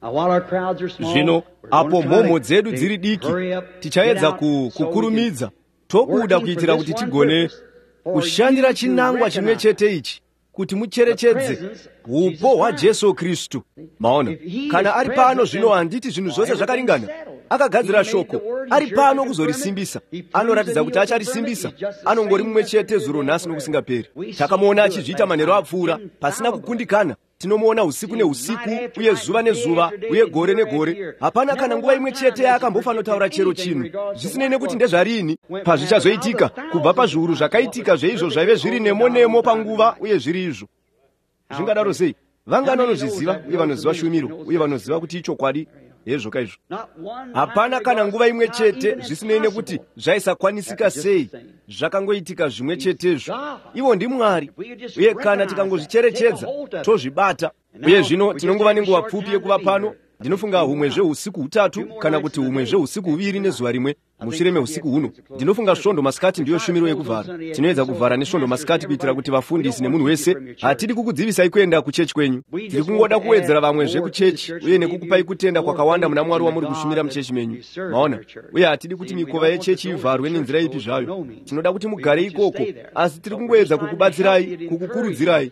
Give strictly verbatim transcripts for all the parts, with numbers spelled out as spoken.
Zvino apo mhomo dzedu dziri diki, tichaedza kukurumidza tobuda kuitira kuti tigone kushandira chinangwa chimwe chete ichi, kuti mucherechedze upo hwaJesu Kristu. Maona, kana ari pano zvino handiti zvinhu zvose zvakaringana. Akagadzira shoko, ari pano kuzorisimbisa. Anoratidza kuti acharisimbisa. Anongori mumwe chete zuro nhasi nokusingaperi. Takamuona achizviita manheru apfuura pasina kukundikana. Tinomuona usiku neusiku, uye zuva nezuva, uye gore negore. Hapana kana nguva imwe chete yakambofanotaura chero chinhu, zvisinei nekuti ndezvarini pazvichazoitika, kubva pazviuru zvakaitika zveizvo zvaive zviri nemo nemo panguva uye zviri izvo. Zvingadaro sei? Vangano vanozviziva uye vanoziva shumiro uye vanoziva kuti ichokwadi hezvo kaizvo. Hapana kana nguva imwe chete, zvisinei nekuti zvaisakwanisika sei, zvakangoitika zvimwe chetezvo. Ivo ndiMwari, uye kana tikangozvicherechedza tozvibata. Uye zvino tinongova nenguva pfupi yekuva pano. Ndinofunga humwe zveusiku hutatu kana kuti humwe zveusiku huviri nezuva rimwe mushure mehusiku huno. Ndinofunga svondo masikati ndiyo shumiro yekuvhara. Tinoedza kuvhara nesvondo masikati kuitira kuti vafundisi nemunhu wese hatidi kukudzivisai kuenda kuchechi kwenyu. Tiri kungoda kuwedzera vamwe zvekuchechi uye nekukupai kutenda kwakawanda muna Mwari wamuri kushumira muchechi menyu. Maona, uye hatidi kuti mikova yechechi ivharwe nenzira ipi zvayo. Tinoda kuti mugare ikoko, asi tiri kungoedza kukubatsirai, kukukurudzirai.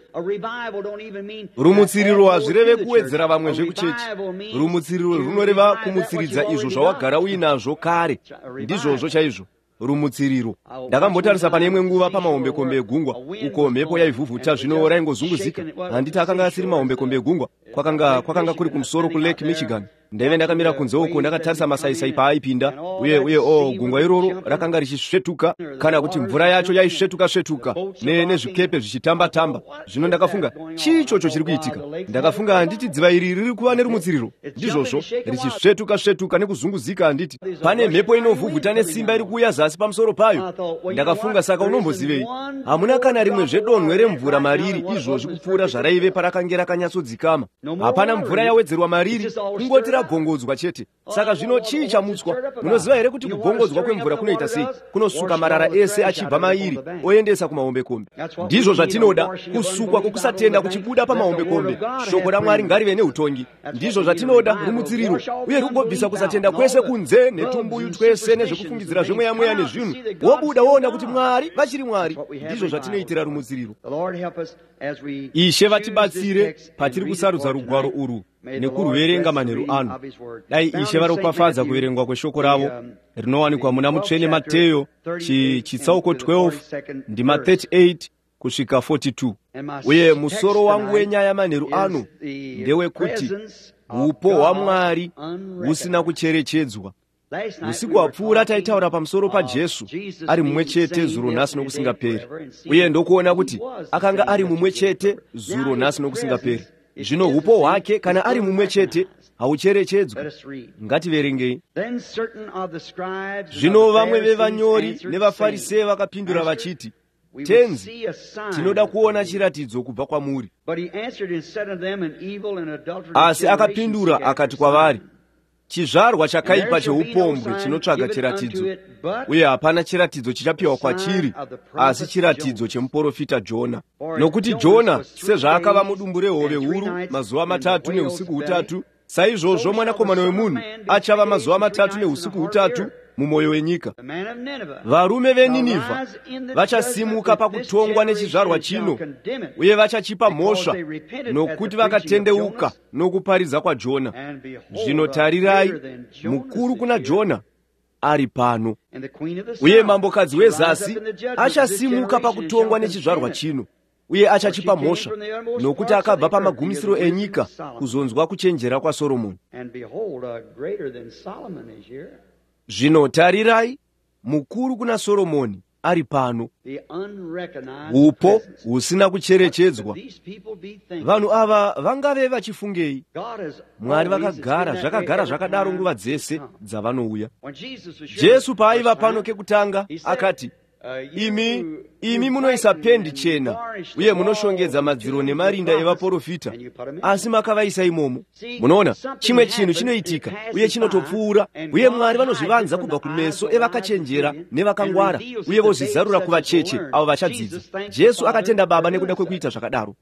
Rumutsiriro hazvireve kuwedzera vamwe zvekuchechi. Rumutsiriro runoreva kumutsiridza izvo zvawagara uinazvo kare. Ndizvozvo chaizvo rumutsiriro. Ndakambotarisa pane imwe nguva pamahombekombe egungwa, uko mhepo yaivhuvhuta zvino raingozunguzika. Handiti akanga asiri mahombekombe egungwa, kwakanga kwakanga kuri kumusoro kulake Michigan. Ndaive ndakamira kunze uko ndakatarisa masaisai paaipinda, uye uye o gungwa iroro rakanga richisvetuka, kana kuti mvura yacho yaisvetuka svetuka ne nezvikepe zvichitamba tamba. Zvino ndakafunga chichocho chiri kuitika. Ndakafunga handiti dziva iri riri kuva nerumutsiriro. Ndizvozvo richisvetuka svetuka nekuzunguzika. Handiti pane mhepo inovhuvhuta nesimba iri kuuya zasi pamusoro payo. Ndakafunga saka unombozivei, hamuna kana rimwe zvedonhwe remvura mariri izvozvi kupfuura zvaraive parakange rakanyatsodzikama. Hapana mvura yawedzerwa mariri, kungoti ragongozwa chete. Saka zvino chii chamutswa? Munoziva here kuti kugongozwa kwemvura kunoita sei? Kunosuka marara ese achibva mairi oendesa kumahombekombe. Ndizvo zvatinoda, kusukwa kwokusatenda kuchibuda pamahombekombe. Shoko raMwari ngarive neutongi. Ndizvo zvatinoda, rumutsiriro, uye rugobvisa kusatenda kwese kunze netumbuyu twese nezvekufungidzira zvemweya mweya nezvinhu. Wobuda woona kuti Mwari vachiri Mwari. Ndizvo zvatinoitira rumutsiriro. Ishe vatibatsire patiri kusarudza rugwaro urwu nekuruverenga manheru ano. Dai Ishe varopafadza kuverengwa kweshoko ravo rinowanikwa muna mutsvene Mateyo chitsauko twelve ndima thirty-eight kusvika forty-two. Uye musoro wangu wenyaya manheru ano ndewekuti upo hwaMwari husina kucherechedzwa. Usiku hwapfuura taitaura pamusoro paJesu ari mumwe chete zuro nhasi nokusingaperi, uye ndokuona kuti akanga ari mumwe chete zuro nhasi nokusingaperi. Zvino upo hwake kana ari mumwe chete haucherechedzwi. Ngativerengei. Zvino vamwe vevanyori nevaFarisei vakapindura vachiti, tenzi, tinoda kuona chiratidzo kubva kwamuri. Asi akapindura akati kwavari, chizvarwa chakaipa cheupombwe chinotsvaga chiratidzo, uye hapana chiratidzo chichapiwa kwachiri asi chiratidzo chemuprofita Jona. Nokuti Jona sezvaakava mudumbu rehove huru mazuva matatu neusiku hutatu, saizvozvo mwanakomana wemunhu achava mazuva matatu neusiku hutatu mumwoyo wenyika. Varume veNinivha vachasimuka pakutongwa nechizvarwa chino, uye vachachipa mhosva nokuti vakatendeuka nokuparidza kwaJona. Zvino tarirai, mukuru kuna Jona ari pano, uye mambokadzi wezasi achasimuka pakutongwa nechizvarwa chino, uye achachipa mhosva nokuti akabva pamagumisiro enyika kuzonzwa kuchenjera kwaSoromoni. Zvino tarirai, mukuru kuna Soromoni ari pano, upo husina kucherechedzwa. Vanhu ava vangave vachifungei? Mwari vakagara zvakagara zvakadaro nguva dzese dzavanouya. Jesu paaiva pano kekutanga akati, imi imi munoisa pendi chena uye munoshongedza madziro nemarinda evaprofita, asi makavaisa imomo. Munoona, chimwe chinhu chinoitika uye chinotopfuura, uye Mwari vanozvivanza kubva kumeso evakachenjera nevakangwara, uye vozvizarura kuvacheche avo vachadzidza. Jesu akatenda Baba nekuda kwekuita zvakadaro. Maona,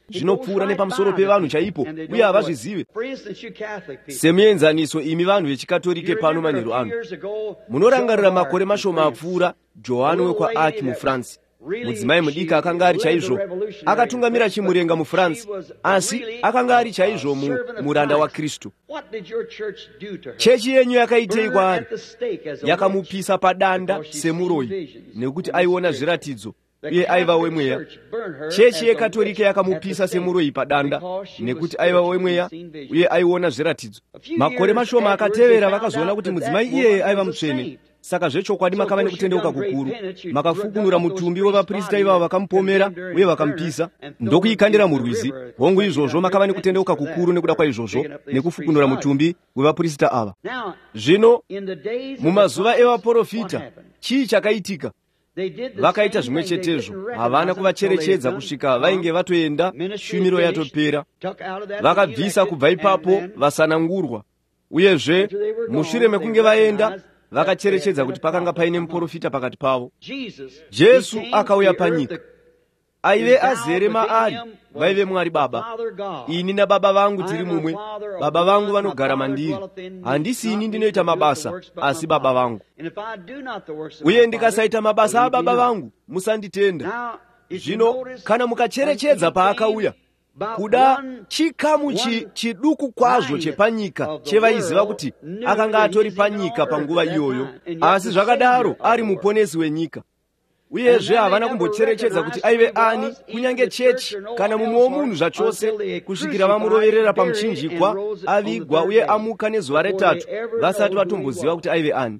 zvinopfuura nepamusoro pevanhu chaipo uye havazvizive. Semuenzaniso imi vanhu vechikatolike pano manheru ano, munorangarira makore mashoma apfuura Johani wekwa Arc muFrance, mudzimai mudiki akanga ari chaizvo akatungamira chimurenga muFrance, asi akanga ari chaizvo muranda waKristu. Chechi yenyu yakaitei kwaari? Yakamupisa padanda semuroyi nekuti aiona zviratidzo uye aiva wemweya. Chechi yekatolike yakamupisa semuroyi padanda nekuti aiva wemweya uye aiona zviratidzo. Makore mashoma akatevera vakazoona kuti mudzimai iyeye aiva mutsvene. Saka zvechokwadi makava nekutendeuka kukuru, makafukunura mutumbi wevaprista ivavo vakamupomera uye vakamupisa ndokuikandira murwizi. Hongu izvozvo makava nekutendeuka kukuru nekuda kwaizvozvo nekufukunura mutumbi wevaprista ava. Zvino mumazuva evaprofita chii chakaitika? Vakaita zvimwe chetezvo, havana kuvacherechedza kusvika vainge vatoenda shumiro yatopera. Vakabvisa kubva ipapo vasanangurwa, uyezve mushure mekunge vaenda vakacherechedza kuti pakanga paine muprofita pakati pavo. Jesu akauya panyika, aive azere maari vaive Mwari Baba. Ini nababa vangu tiri mumwe, Baba vangu vanogara mandiri. Handisi ini ndinoita mabasa, asi Baba vangu. Uye ndikasaita mabasa ababa vangu, musanditenda. Zvino kana mukacherechedza paakauya, kuda chikamu chi, chiduku kwazvo chepanyika chevaiziva kuti akanga atori panyika panguva iyoyo, asi zvakadaro ari muponesi wenyika. Uyezve havana kumbocherechedza kuti aive ani, kunyange chechi kana mumwe womunhu zvachose, kusvikira vamuroverera pamuchinjikwa, avigwa uye amuka nezuva retatu vasati vatomboziva kuti aive ani.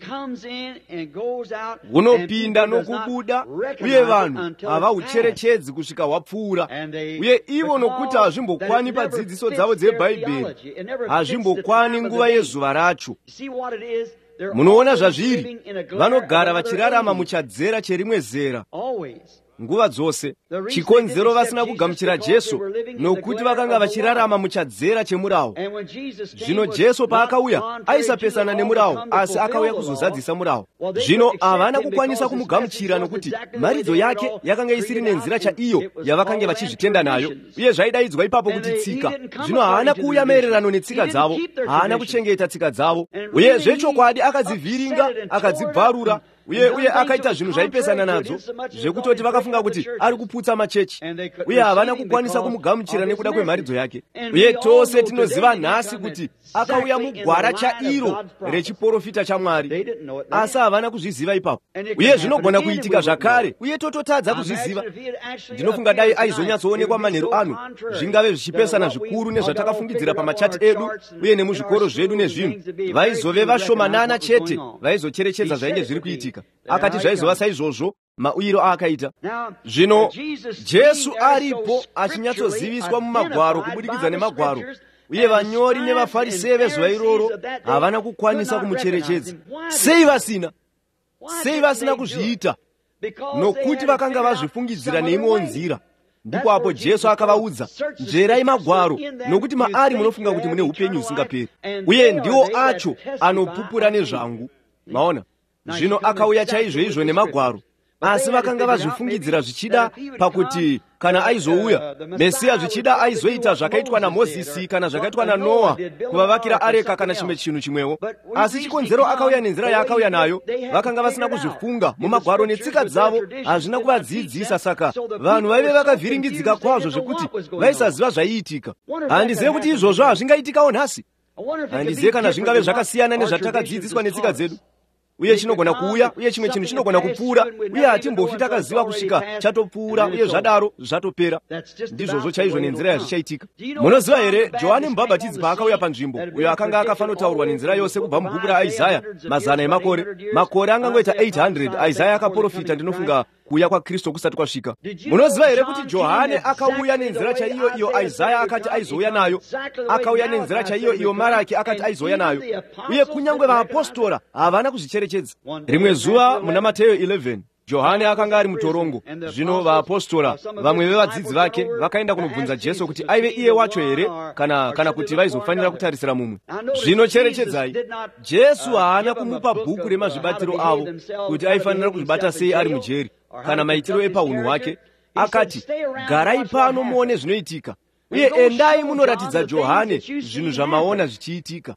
Hunopinda nokubuda uye vanhu havahucherechedzi kusvika hwapfuura, uye ivo nokuti hazvimbokwani padzidziso dzavo dzebhaibheri, hazvimbokwani nguva yezuva racho. Munoona zvazviri, vanogara vachirarama muchadzera cherimwe zera nguva dzose. Chikonzero vasina kugamuchira Jesu nokuti vakanga vachirarama muchadzera chemurawo. Zvino Jesu paakauya aisapesana nemurawo, asi akauya kuzozadzisa murawo. Zvino havana kukwanisa kumugamuchira nokuti maridzo yake yakanga isiri nenzira chaiyo yavakanga vachizvitenda nayo, uye zvaidaidzwa ipapo kuti tsika. Zvino haana kuuya maererano netsika dzavo, haana kuchengeta tsika dzavo, uye zvechokwadi akadzivhiringa akadzibvarura uye uye akaita zvinhu zvaipesana nadzo, zvekutoti vakafunga kuti ari kuputsa machechi, uye havana kukwanisa kumugamuchira nekuda kwemharidzo yake. Uye tose tinoziva nhasi kuti akauya mugwara chairo rechiprofita chaMwari, asi havana kuzviziva ipapo. Uye zvinogona kuitika zvakare, uye tototadza kuzviziva. Ndinofunga dai aizonyatsoonekwa manheru ano, zvingave zvichipesana zvikuru nezvatakafungidzira pamachati edu uye nemuzvikoro zvedu nezvinhu, vaizove vashomanana chete vaizocherechedza zvainge zviri kuitika. Akati zvaizova saizvozvo mauyiro aakaita. Zvino Jesu aripo achinyatsoziviswa mumagwaro kubudikidza nemagwaro, uye vanyori nevafarisei vezuva iroro havana kukwanisa kumucherechedza. Sei vasina? Sei vasina kuzviita? Nokuti vakanga vazvifungidzira neimwewo nzira. Ndipo apo Jesu akavaudza, njerai magwaro, nokuti maari munofunga kuti mune upenyu husingaperi, uye ndiwo acho anopupura nezvangu. Maona? Zvino akauya chaizvo izvo nemagwaro, asi vakanga vazvifungidzira zvichida pakuti kana aizouya Mesiya zvichida aizoita zvakaitwa naMozisi kana zvakaitwa naNoa kuvavakira areka kana chimwe chinhu chimwewo. Asi chikonzero akauya nenzira yaakauya nayo, vakanga vasina kuzvifunga mumagwaro, netsika dzavo hazvina kuvadzidzisa. Saka vanhu vaive vakavhiringidzika kwazvo zvekuti vaisaziva zvaiitika. Handizive kuti izvozvo hazvingaitikawo nhasi. Handizive kana zvingave zvakasiyana nezvatakadzidziswa netsika dzedu. Uye chinogona kuuya, uye chimwe chinhu chinogona kupfuura, uye hatimbofi takaziva kusvika chatopfuura, uye zvadaro zvatopera. Ndizvozvo chaizvo nenzira yazvichaitika. Munoziva here, Johani Mubhabhatidzi paakauya panzvimbo, uyo akanga akafanotaurwa nenzira yose kubva mubhuku raIsaya mazana emakore, makore angangoita eight hundred, Isaya akaprofita, ndinofunga kuuya kwaKristu kusati kwasvika. Munoziva here kuti Johani akauya nenzira chaiyo iyo Isaya akati aizouya nayo, akauya nenzira chaiyo iyo Maraki akati aizouya nayo, uye kunyange vaapostora havana kuzvicherechedza. Rimwe zuva muna Mateyo eleven, Johani akanga ari mutorongo. Zvino vaapostora vamwe vevadzidzi vake vakaenda kunobvunza Jesu kuti aive iye wacho here kana kana kuti vaizofanira kutarisira mumwe. Zvino cherechedzai, Jesu haana kumupa bhuku remazvibatiro avo kuti aifanira kuzvibata sei ari mujeri kana maitiro epaunhu hwake. akati, garai pano muone zvinoitika, uye endai munoratidza Johane zvinhu zvamaona zvichiitika.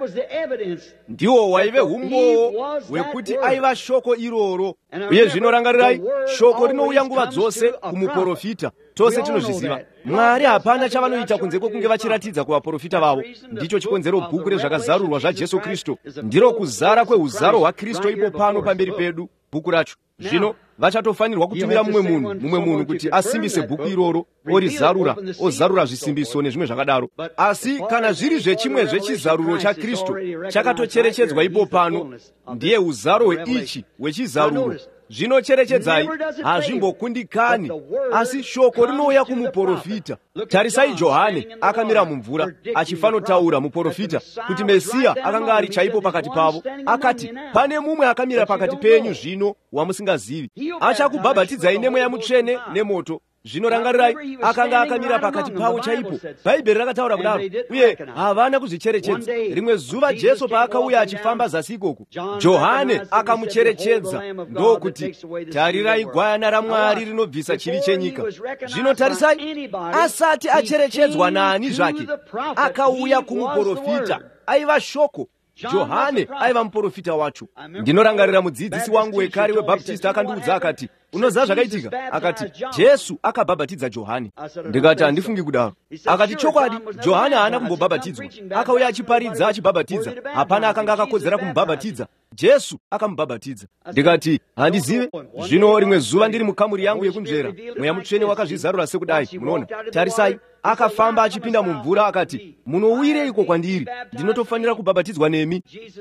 Ndiwo waive umbowo hwekuti aiva shoko iroro. Uye zvino rangarirai, shoko rinouya nguva dzose kumuprofita. Tose tinozviziva. Mwari hapana chavanoita kunze kwokunge vachiratidza kuvaprofita vavo. Ndicho chikonzero bhuku rezvakazarurwa zvaJesu Kristu ndiro kuzara kweuzaro hwaKristu ipo pano pamberi pedu, bhuku racho. Zvino vachatofanirwa kutumira mumwe munhu mumwe munhu kuti asimbise bhuku iroro, orizarura, ozarura zvisimbiso nezvimwe zvakadaro. Asi kana zviri zvechimwe zvechizaruro chaKristu chakatocherechedzwa ipo pano, ndiye uzaro hweichi hwechizaruro. Zvinocherechedzai hazvimbokundikani, asi shoko rinouya kumuprofita. Tarisai, Johane akamira mumvura achifanotaura muprofita kuti Mesiya akanga ari chaipo pakati pavo. Akati, pane mumwe akamira pakati penyu zvino wamusingazivi, achakubhabhatidzai nemweya mutsvene nemoto. Zvino rangarirai, akanga akamira pakati pavo chaipo. Bhaibheri rakataura kudaro, uye havana kuzvicherechedza. Rimwe zuva Jesu paakauya achifamba zasi ikoko, Johane akamucherechedza, ndokuti, tarirai gwayana raMwari rinobvisa chivi chenyika. Zvino tarisai, asati acherechedzwa naani zvake, akauya kumuprofita, aiva shoko. Johane aiva muprofita wacho. Ndinorangarira mudzidzisi wangu wekare weBhaptista akandiudza akati, unoziva zvakaitika? Akati, Jesu akabhabhatidza Johane. Ndikati, handifungi kudaro. Akati, chokwadi, Johane haana kumbobhabhatidzwa. Akauya achiparidza achibhabhatidza. Hapana akanga akakodzera kumubhabhatidza. Jesu akamubhabhatidza. Ndikati, handizive. Zvino rimwe zuva ndiri mukamuri yangu yekunzvera, mweya mutsvene wakazvizarura sekudai. Munoona, tarisai, akafamba achipinda mumvura akati, munowireiko kwandiri? Ndinotofanira kubhabhatidzwa nemi.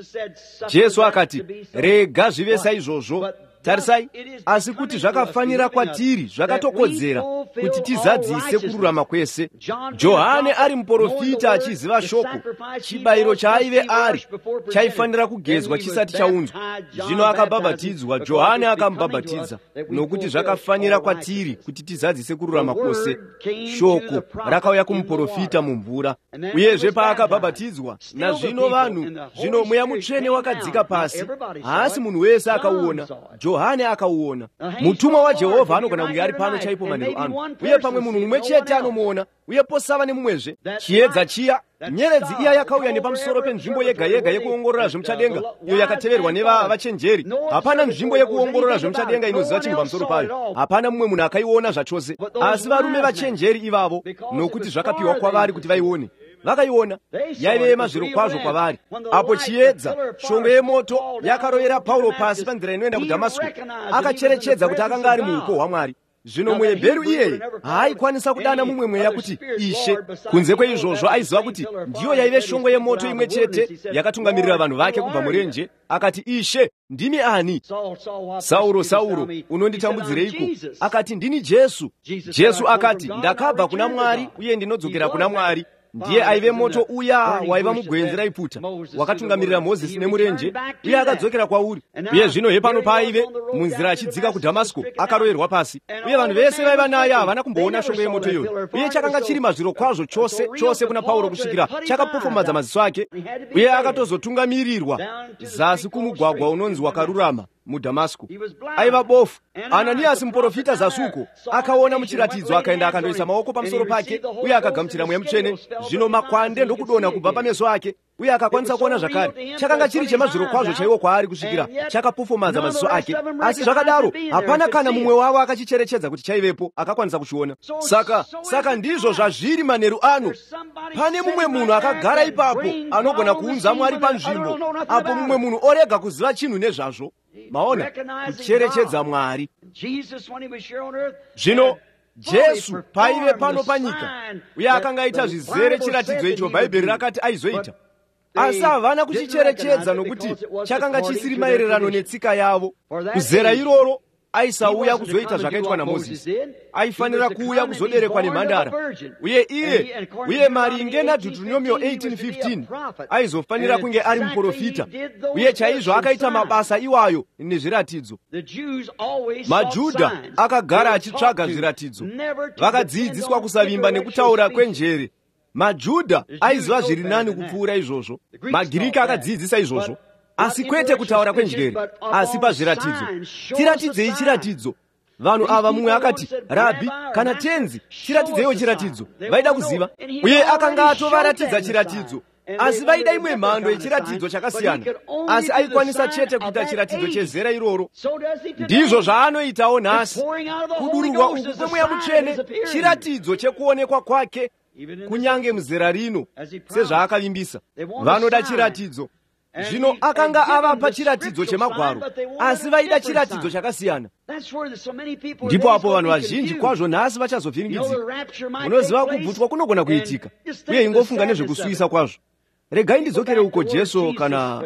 Jesu akati, rega zvive saizvozvo. Tarisai, asi kuti zvakafanira kwatiri, zvakatokodzera kuti tizadzise kururama kwese. Johane ari muprofita achiziva shoko, chibayiro chaaive ari chaifanira kugezwa chisati chaunzwa. Zvino akabhabhatidzwa, Johane akamubhabhatidza, nokuti zvakafanira kwatiri kuti tizadzise kururama kwose. Shoko rakauya kumuprofita mumvura, uyezve paakabhabhatidzwa, nazvino vanhu, zvino mweya mutsvene wakadzika pasi, haasi munhu wese akauona. Johane akauona. Mutumwa waJehovha anogona kunge ari pano chaipo manheru ano, uye pamwe munhu mumwe chete anomuona, uye posava nemumwezve. Chiedza chiya, nyeredzi iya yakauya nepamusoro penzvimbo yega yega yekuongorora zvemuchadenga, iyo yakateverwa nevachenjeri. Hapana nzvimbo yekuongorora zvemuchadenga inoziva chinhu pamusoro payo. Hapana mumwe munhu akaiona zvachose, asi varume vachenjeri ivavo, nokuti zvakapiwa kwavari kuti vaione, vakaiona. Yaive yemazviro kwazvo kwavari. Apo chiedza, shongwe yemoto, yakarovera Paulo pasi panzira inoenda kuDhamasiko, akacherechedza kuti akanga ari muuko hwaMwari. Zvino muHebheru iyeye haaikwanisa kudana mumwe mweya kuti Ishe. Kunze kweizvozvo aiziva kuti ndiyo yaive shongwe yemoto imwe chete yakatungamirira vanhu vake kubva murenje. Akati, Ishe, ndimi ani? Sauro, Sauro, unonditambudzireiko? Akati, ndini Jesu. Jesu akati, ndakabva kuna Mwari uye ndinodzokera kuna Mwari. Ndiye aive moto uya waiva mugwenzi raipfuta, wakatungamirira Mozisi nemurenje, uye akadzokera kwauri. Uye zvino hepano paaive munzira achidzika kuDhamasiko, akaroverwa pasi, uye vanhu vese vaiva naye havana kumboona shongwe yemoto iyoyo. Uye chakanga chiri mazviro kwazvo chose chose kuna Pauro kusvikira chakapofomadza maziso ake, uye akatozotungamirirwa zasi kumugwagwa unonzi Wakarurama muDhamasiko. Aiva bofu. Ananiasi muprofita zasuko akaona muchiratidzo, akaenda akandoisa maoko pamusoro pake, uye akagamuchira mweya mutsvene. Zvino makwande ndokudonha kubva pameso ake, uye akakwanisa kuona zvakare. Chakanga chiri chemazviro kwazvo chaiwo kwaari kusvikira chakapofomadza maziso ake. Asi zvakadaro hapana kana mumwe wavo akachicherechedza kuti chaivepo akakwanisa kuchiona. Saka saka ndizvo zvazviri manheru ano. Pane mumwe munhu akagara ipapo anogona kuunza Mwari panzvimbo, apo mumwe munhu orega kuziva chinhu nezvazvo. Maona, kucherechedza Mwari. Zvino Jesu paive pano panyika, uye akanga aita zvizere chiratidzo icho Bhaibheri rakati aizoita. Asi havana kuchicherechedza nokuti chakanga chisiri maererano netsika yavo. Kuzera iroro aisauya kuzoita zvakaitwa naMozisi. Aifanira kuuya kuzoberekwa nemhandara. Uye iye, uye maringe naDeuteronomio eighteen fifteen, aizofanira kunge ari muprofita. Uye chaizvo akaita mabasa iwayo nezviratidzo. MaJudha akagara achitsvaga zviratidzo. Vakadzidziswa kusavimba nekutaura kwenjere. MaJudha aiziva zviri nani kupfuura izvozvo. MaGiriki akadzidzisa izvozvo. Asi kwete kutaura kwenjere, asi pazviratidzo. Tiratidzei chiratidzo. vanhu ava mumwe akati, rabi kana tenzi tiratidzewo chiratidzo. Vaida kuziva, uye akanga atovaratidza chiratidzo, asi vaida imwe mhando yechiratidzo chakasiyana, asi aikwanisa chete kuita chiratidzo chezera iroro. Ndizvo zvaanoitawo nhasi. Kudururwa uku kwemweya mutsvene chiratidzo chekuonekwa kwake, kunyange muzera rino sezvaakavimbisa. Vanoda chiratidzo. Zvino akanga avapa chiratidzo chemagwaro, asi vaida chiratidzo chakasiyana. Ndipo apo vanhu vazhinji kwazvo nhasi vachazovhiringidzika. Unoziva kubvutwa kunogona kuitika, uye ingofunga nezvekusuyisa kwazvo. Regai ndidzokere uko Jesu kana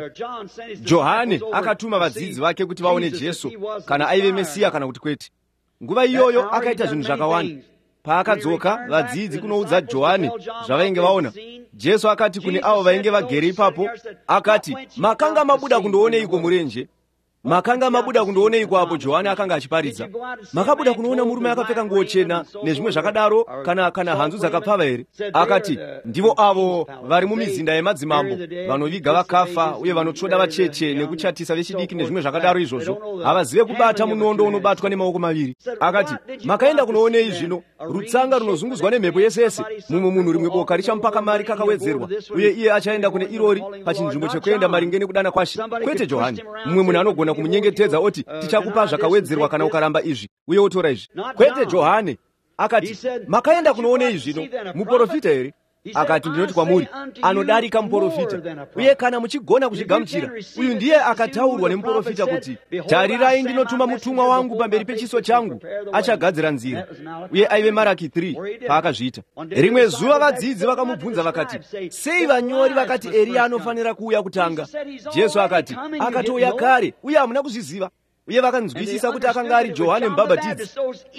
Johani akatuma vadzidzi vake kuti vaone Jesu kana aive Mesiya kana kuti kwete. Nguva iyoyo akaita zvinhu zvakawanda. Paakadzoka vadzidzi kunoudza Johani zvavainge vaona, Jesu akati kune avo vainge vagere ipapo, akati, makanga mabuda kundooneiko murenje? Makanga mabuda kundooneiko apo Johani akanga achiparidza? Makabuda kunoona murume akapfeka nguo chena nezvimwe zvakadaro, kana kana hanzu dzakapfava here? Akati, ndivo avo vari mumizinda yemadzimambo, vanoviga vakafa uye vanotsvoda vacheche nekuchatisa vechidiki nezvimwe zvakadaro izvozvo, havazive kubata munondo unobatwa nemaoko maviri. Akati, makaenda kunoonei zvino? Rutsanga runozungudzwa nemhepo yese yese, mumwe munhu rimwe boka richamupaka mari kakawedzerwa, uye iye achaenda kune irori pachinzvimbo chekuenda maringe nekudana kwashe. Kwete Johani, mumwe munhu anogona kumunyengetedza oti, tichakupa zvakawedzerwa kana ukaramba izvi uye utora izvi. Kwete Johani. Akati, makaenda kunoonei zvino? Muprofita here? Akati, ndinoti kwamuri, anodarika muprofita. Uye kana muchigona kuchigamuchira, uyu ndiye akataurwa nemuprofita kuti, tarirai ndinotuma mutumwa wangu pamberi pechiso changu, achagadzira nzira. Uye aive Maraki three paakazviita. Rimwe zuva vadzidzi vakamubvunza vakati, sei vanyori vakati Eliya anofanira kuuya kutanga? Jesu akati, akatouya kare uye hamuna kuzviziva. Uye vakanzwisisa kuti akanga ari Johani Mubhabhatidzi.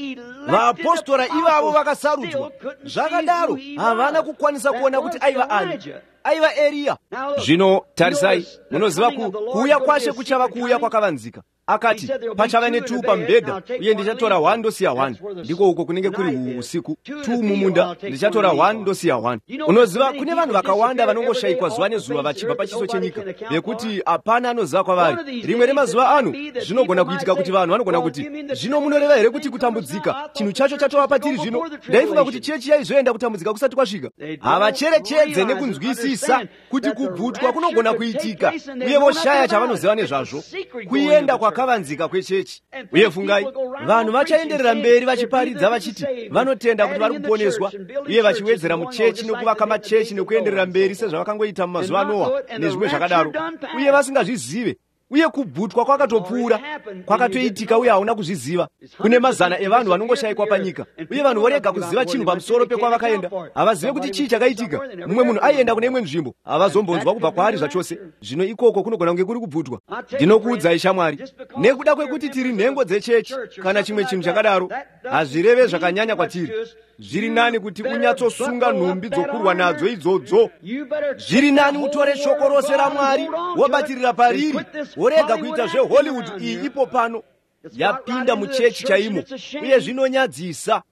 Vaapostora ivavo vakasarudzwa. Zvakadaro havana kukwanisa kuona kuti aiva ani, aiva Eliya. Zvino tarisai, munoziva kuuya kwashe kuchava kuuya kwakavanzika. Akati, pachava netu pamubhedha, uye ndichatora one ndosiya one. Ndiko uko kunenge kuri usiku. Two mumunda, ndichatora one ndosiya one. Unoziva kune vanhu vakawanda vanongoshayikwa zuva nezuva vachibva pachiso chenyika, bekuti hapana anoziva kwavari. Rimwe remazuva ano zvinogona kuitika kuti vanhu vanogona kuti, zvino munoreva here kuti kutambudzika chinhu chacho chatova patiri zvino? Ndaifunga kuti chechi yaizoenda kutambudzika kusati kwasvika. Havacherechedze nekunzwisisa kuti kubvutwa kunogona kuitika, uye voshaya chavanoziva nezvazvo, kuenda kwakavanzika kwechechi. Uye fungai, vanhu vachaenderera mberi vachiparidza vachiti vanotenda kuti vari kuponeswa, uye vachiwedzera muchechi nekuvaka machechi nekuenderera mberi sezvavakangoita mumazuva Noa nezvimwe zvakadaro, uye vasingazvizive. Uye kubvutwa kwakatopfuura, kwakatoitika uye hauna kuzviziva. Kune mazana evanhu vanongoshayikwa panyika, uye vanhu vorega kuziva chinhu pamusoro pekwavakaenda. Havazive kuti chii chakaitika. Mumwe munhu aienda kune imwe nzvimbo, havazombonzwa kubva kwaari zvachose. Zvino ikoko kunogona kunge kuri kubvutwa. Ndinokuudzai shamwari, nekuda kwekuti tiri nhengo dzechechi kana chimwe chinhu chakadaro, hazvireve zvakanyanya kwatiri. Zviri nani kuti unyatsosunga nhumbi dzokurwa nadzo idzodzo. Zviri nani utore shoko rose raMwari wobatirira pariri, worega kuita zveHollywood iyi ipo pano. Yapinda muchechi chaimo, uye zvinonyadzisa.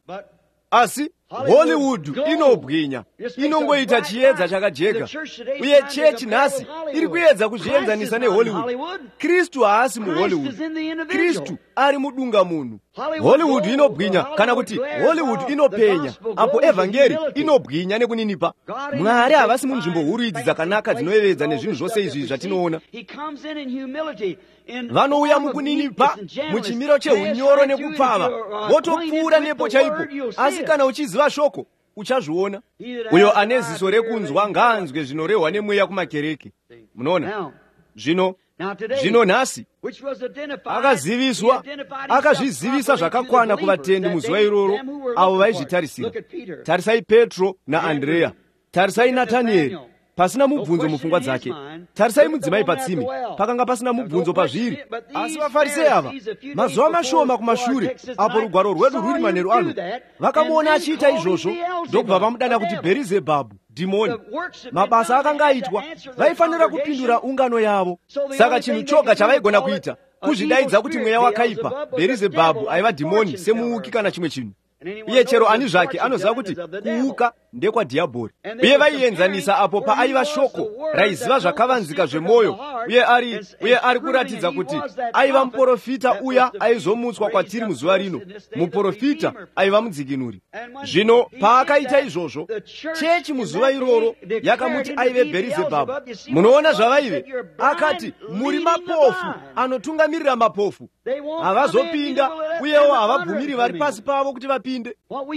Asi Hollywood inobwinya, inongoita chiedza chakajeka. Uye chechi nhasi iri kuedza kuzvienzanisa neHollywood. Kristu haasi muHollywood, Kristu ari mudunga munhu. Hollywood inobwinya, kana kuti Hollywood inopenya, apo evhangeri inobwinya nekuninipa. Mwari havasi munzvimbo huru idzi dzakanaka dzinoyevedza nezvinhu zvose izvi zvatinoona. Vanouya mukuninipa, muchimiro cheunyoro nekupfava, votopfuura nepo chaipo. Asi kana uchiziva shoko, uchazviona. Uyo ane ziso rekunzwa ngaanzwe zvinorehwa nemweya kumakereke. Munoona? Zvino zvino nhasi akaziviswa, akazvizivisa zvakakwana kuvatendi muzuva iroro avo vaizvitarisira. Tarisai Petro naAndrea, tarisai Natanieri, pasina mubvunzo mupfungwa dzake. Tarisai mudzimai patsime, pakanga pasina mubvunzo pazviri. Asi vaFarisei ava, mazuva mashoma kumashure, apo rugwaro rwedu rwuri manheru ano, vakamuona achiita izvozvo, ndokubva vamudana kuti Bherizebhabhu, dhimoni. Mabasa akanga aitwa, vaifanira kupindura ungano yavo. Saka chinhu choga chavaigona kuita, kuzvidaidza kuti mweya wakaipa, Bherizebhabhu aiva dhimoni semuuki kana chimwe chinhu. uye chero ani zvake anoziva kuti kuuka ndekwa dhiabhori. Uye vaienzanisa apo paaiva shoko raiziva zvakavanzika zvemwoyo, uye ari uye ari kuratidza kuti aiva muprofita uya aizomutswa kwatiri muzuva rino, muprofita aiva mudzikinuri. Zvino paakaita izvozvo, chechi muzuva iroro yakamuti aive Bherizebhabhu. Munoona zvavaive, akati muri mapofu anotungamirira mapofu, havazopinda uyewo havabvumiri vari pasi pavo kuti vapinde.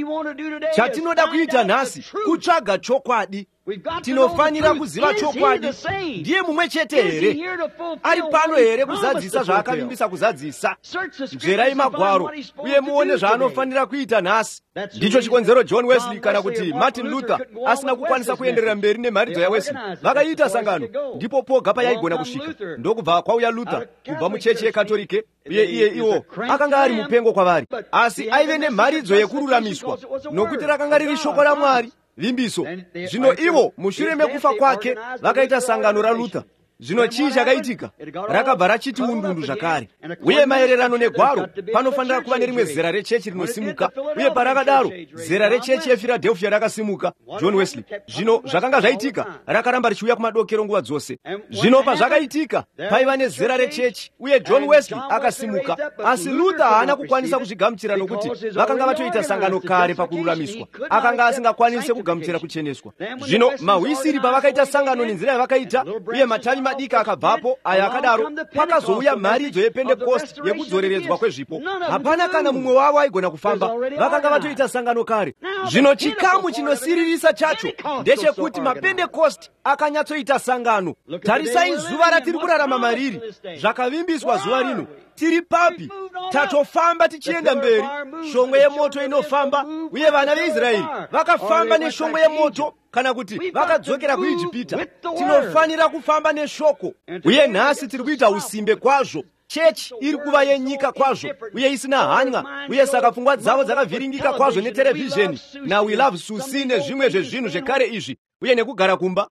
Chatinoda kuita nhasi kutsvaga chokwadi. Tinofanira kuziva chokwadi. Ndiye mumwe chete here? Ari pano here kuzadzisa zvaakavimbisa kuzadzisa? Nzverai magwaro uye muone zvaanofanira kuita nhasi. Ndicho chikonzero John Wesley kana kuti Martin Luther asina kukwanisa kuenderera mberi nemharidzo yaWesley. Vakaita sangano, ndipo poga payaigona kusvika. Ndokubva kwauya Luther kubva muchechi yekatolike, uye iye iwo akanga ari mupengo kwavari, asi aive nemharidzo yekururamiswa nokuti rakanga riri shoko raMwari, vimbiso. Zvino ivo mushure mekufa kwake vakaita sangano raLuther. Zvino chii chakaitika? Rakabva rachiti undundu zvakare. Uye maererano negwaro, panofanira kuva nerimwe zera rechechi rinosimuka, uye parakadaro zera rechechi yePhiladelphia rakasimuka, John Wesley. Zvino zvakanga zvaitika, rakaramba richiuya kumadokero nguva dzose. Zvino pazvakaitika, paiva nezera rechechi, uye John Wesley akasimuka, asi Luther haana kukwanisa kuzvigamuchira nokuti vakanga vatoita sangano kare pakururamiswa, akanga asingakwanise kugamuchira kucheneswa. Zvino mahwisiri pavakaita sangano nenzira yavakaita, uye matavi madiki akabvapo, aya akadaro, pakazouya mharidzo yePentecost yekudzoreredzwa kwezvipo. Hapana kana mumwe wavo aigona kufamba, vakanga vatoita sangano kare. Zvino chikamu chinosiririsa chacho ndechekuti maPentecost akanyatsoita sangano. Tarisai zuva ratiri kurarama mariri, zvakavimbiswa zuva rino. Tiri papi? Tatofamba tichienda mberi, shongwe yemoto inofamba, uye vana veIsraeri vakafamba neshongwe yemoto kana kuti vakadzokera kuIjipita. Tinofanira kufamba neshoko, uye nhasi tiri kuita usimbe kwazvo. Chechi iri kuva yenyika kwazvo uye isina hanya, uye saka pfungwa dzavo dzakavhiringika kwazvo neterevhizheni na We Love Susi nezvimwe zvezvinhu zvekare izvi, uye nekugara kumba.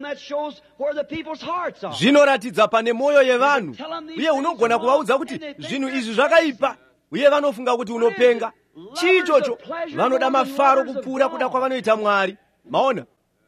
Zvinoratidza pane mwoyo yevanhu, uye unogona kuvaudza kuti zvinhu izvi zvakaipa, uye vanofunga kuti unopenga. Chii ichocho? Vanoda mafaro kupfuura kuda kwavanoita Mwari. Maona?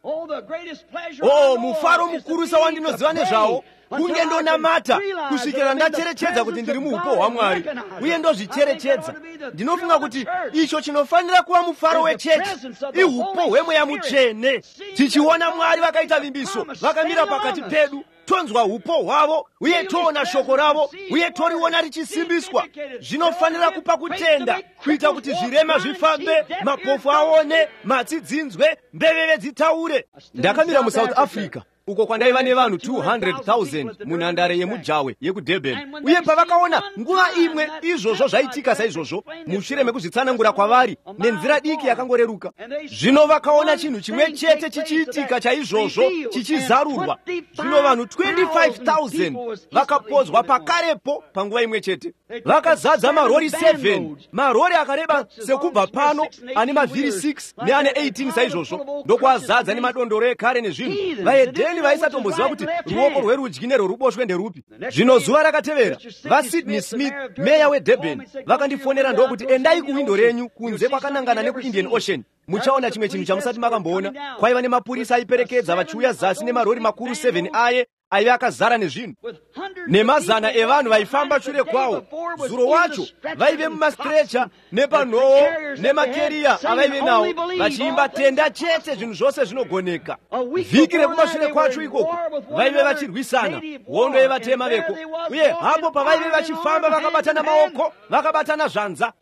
Oh, mufaro mukurusa wandinoziva nezvawo, kunge ndonamata kusvikira ndacherechedza kuti ndiri muupo hwaMwari, uye ndozvicherechedza. Ndinofunga kuti icho chinofanira kuva mufaro wechechi, iupo hweMweya Mutsvene. Tichiona Mwari vakaita vimbiso, vakamira pakati pedu, tonzwa upo hwavo, uye toona shoko ravo, uye toriona richisimbiswa. Zvinofanira kupa kutenda, kuita kuti zvirema zvifambe, mapofu aone, matsi dzinzwe, mbeveve dzitaure. Ndakamira muSouth Africa, uko kwandaiva nevanhu two hundred thousand munhandare yemujawe yekuDurban, uye pavakaona nguva imwe izvozvo zvaitika saizvozvo, mushure mekuzvitsanangura kwavari nenzira diki yakangoreruka. Zvino vakaona chinhu chimwe chete chichiitika chaizvozvo chichizarurwa. Zvino vanhu twenty-five thousand vakapodzwa pakarepo panguva imwe chete. Vakazadza marori seven, marori akareba sekubva pano ane mavhiri six neane eighteen saizvozvo, ndokuazadza nemadondoro ekare nezvinhu. Vaedheni vaisatomboziva kuti ruoko rwerudyi nerworuboshwe nderupi. Zvino zuva rakatevera, vaSydney Smith, meya weDurban, vakandifonera ndokuti endai kuwindo renyu kunze kwakanangana nekuIndian Ocean, muchaona chimwe chinhu chamusati makamboona. Kwaiva nemapurisa aiperekedza vachiuya zasi nemarori makuru seven aye aive akazara nezvinhu, nemazana evanhu vaifamba shure kwawo. Zuro wacho vaive mumastrecha nepanhoo nemakeriya avaive nawo, vachiimba tenda chete, zvinhu zvose zvinogoneka. Vhiki rekumashure kwacho ikoko vaive vachirwisana, hondo yevatema veko, uye hapo pavaive vachifamba vakabatana maoko, vakabatana zvanza.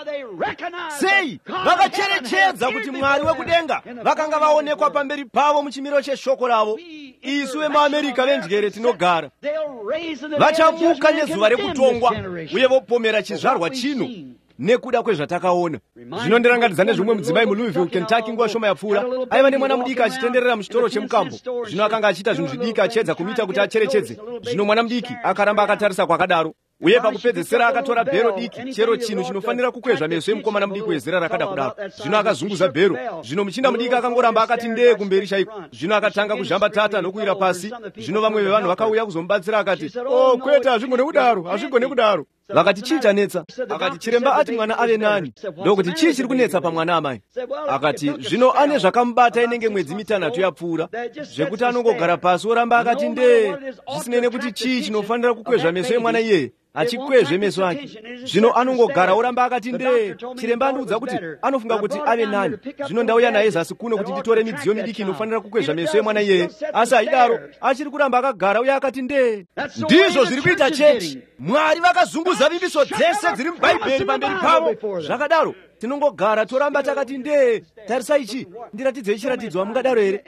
Sei vakacherechedza kuti Mwari wekudenga vakanga vaonekwa pamberi pavo muchimiro cheshoko ravo. Isu vemuAmerika venjere tinogara, vachamuka nezuva rekutongwa, uye vopomera chizvarwa chino nekuda kwezvatakaona. Zvinondirangadza nezvimwe mudzimai muLouisville, Kentucky, nguva shoma yapfuura, aiva nemwana mudiki achitenderera muchitoro chemukambo. Zvino akanga achiita zvinhu zvidiki achiedza kumita kuti acherechedze. Zvino mwana mudiki akaramba akatarisa kwakadaro, uye pakupedzesera akatora bhero diki, chero chinhu chinofanira kukwezva meso emukomana mudiki wezera rakada kudaro. Zvino akazunguza bhero. Zvino muchinda mudiki akangoramba akati ndee kumberi chaiko. Zvino akatanga kuzhambatata nokuwira pasi. Zvino vamwe vevanhu vakauya kuzomubatsira akati, oh kwete, hazvigone kudaro, hazvigone kudaro. vakati chii chanetsa? Akati chiremba ati mwana ave nani. Ndokuti chii chiri kunetsa pamwana amai? Akati zvino ane zvakamubata inenge mwedzi mitanhatu yapfuura, zvekuti anongogara pasi oramba akati ndee, zvisinei kuti chii chinofanira kukwezva meso emwana iyeye. Achikwezve meso ake, zvino anongogara oramba akati ndee. Chiremba andiudza kuti anofunga kuti ave nani. Zvino ndauya naye zasi kuno kuti nditore midziyo midiki inofanira kukwezva meso emwana iyeye, asi haidaro, achiri kuramba akagara uye akati ndee. Ndizvo zviri kuita chechi. Mwari vakazunguza vimbiso dzese dziri mubhaibheri pamberi pavo. Zvakadaro tinongogara toramba takati ndee. Tarisai ichi, ndiratidzei chiratidzo wamungadaro here.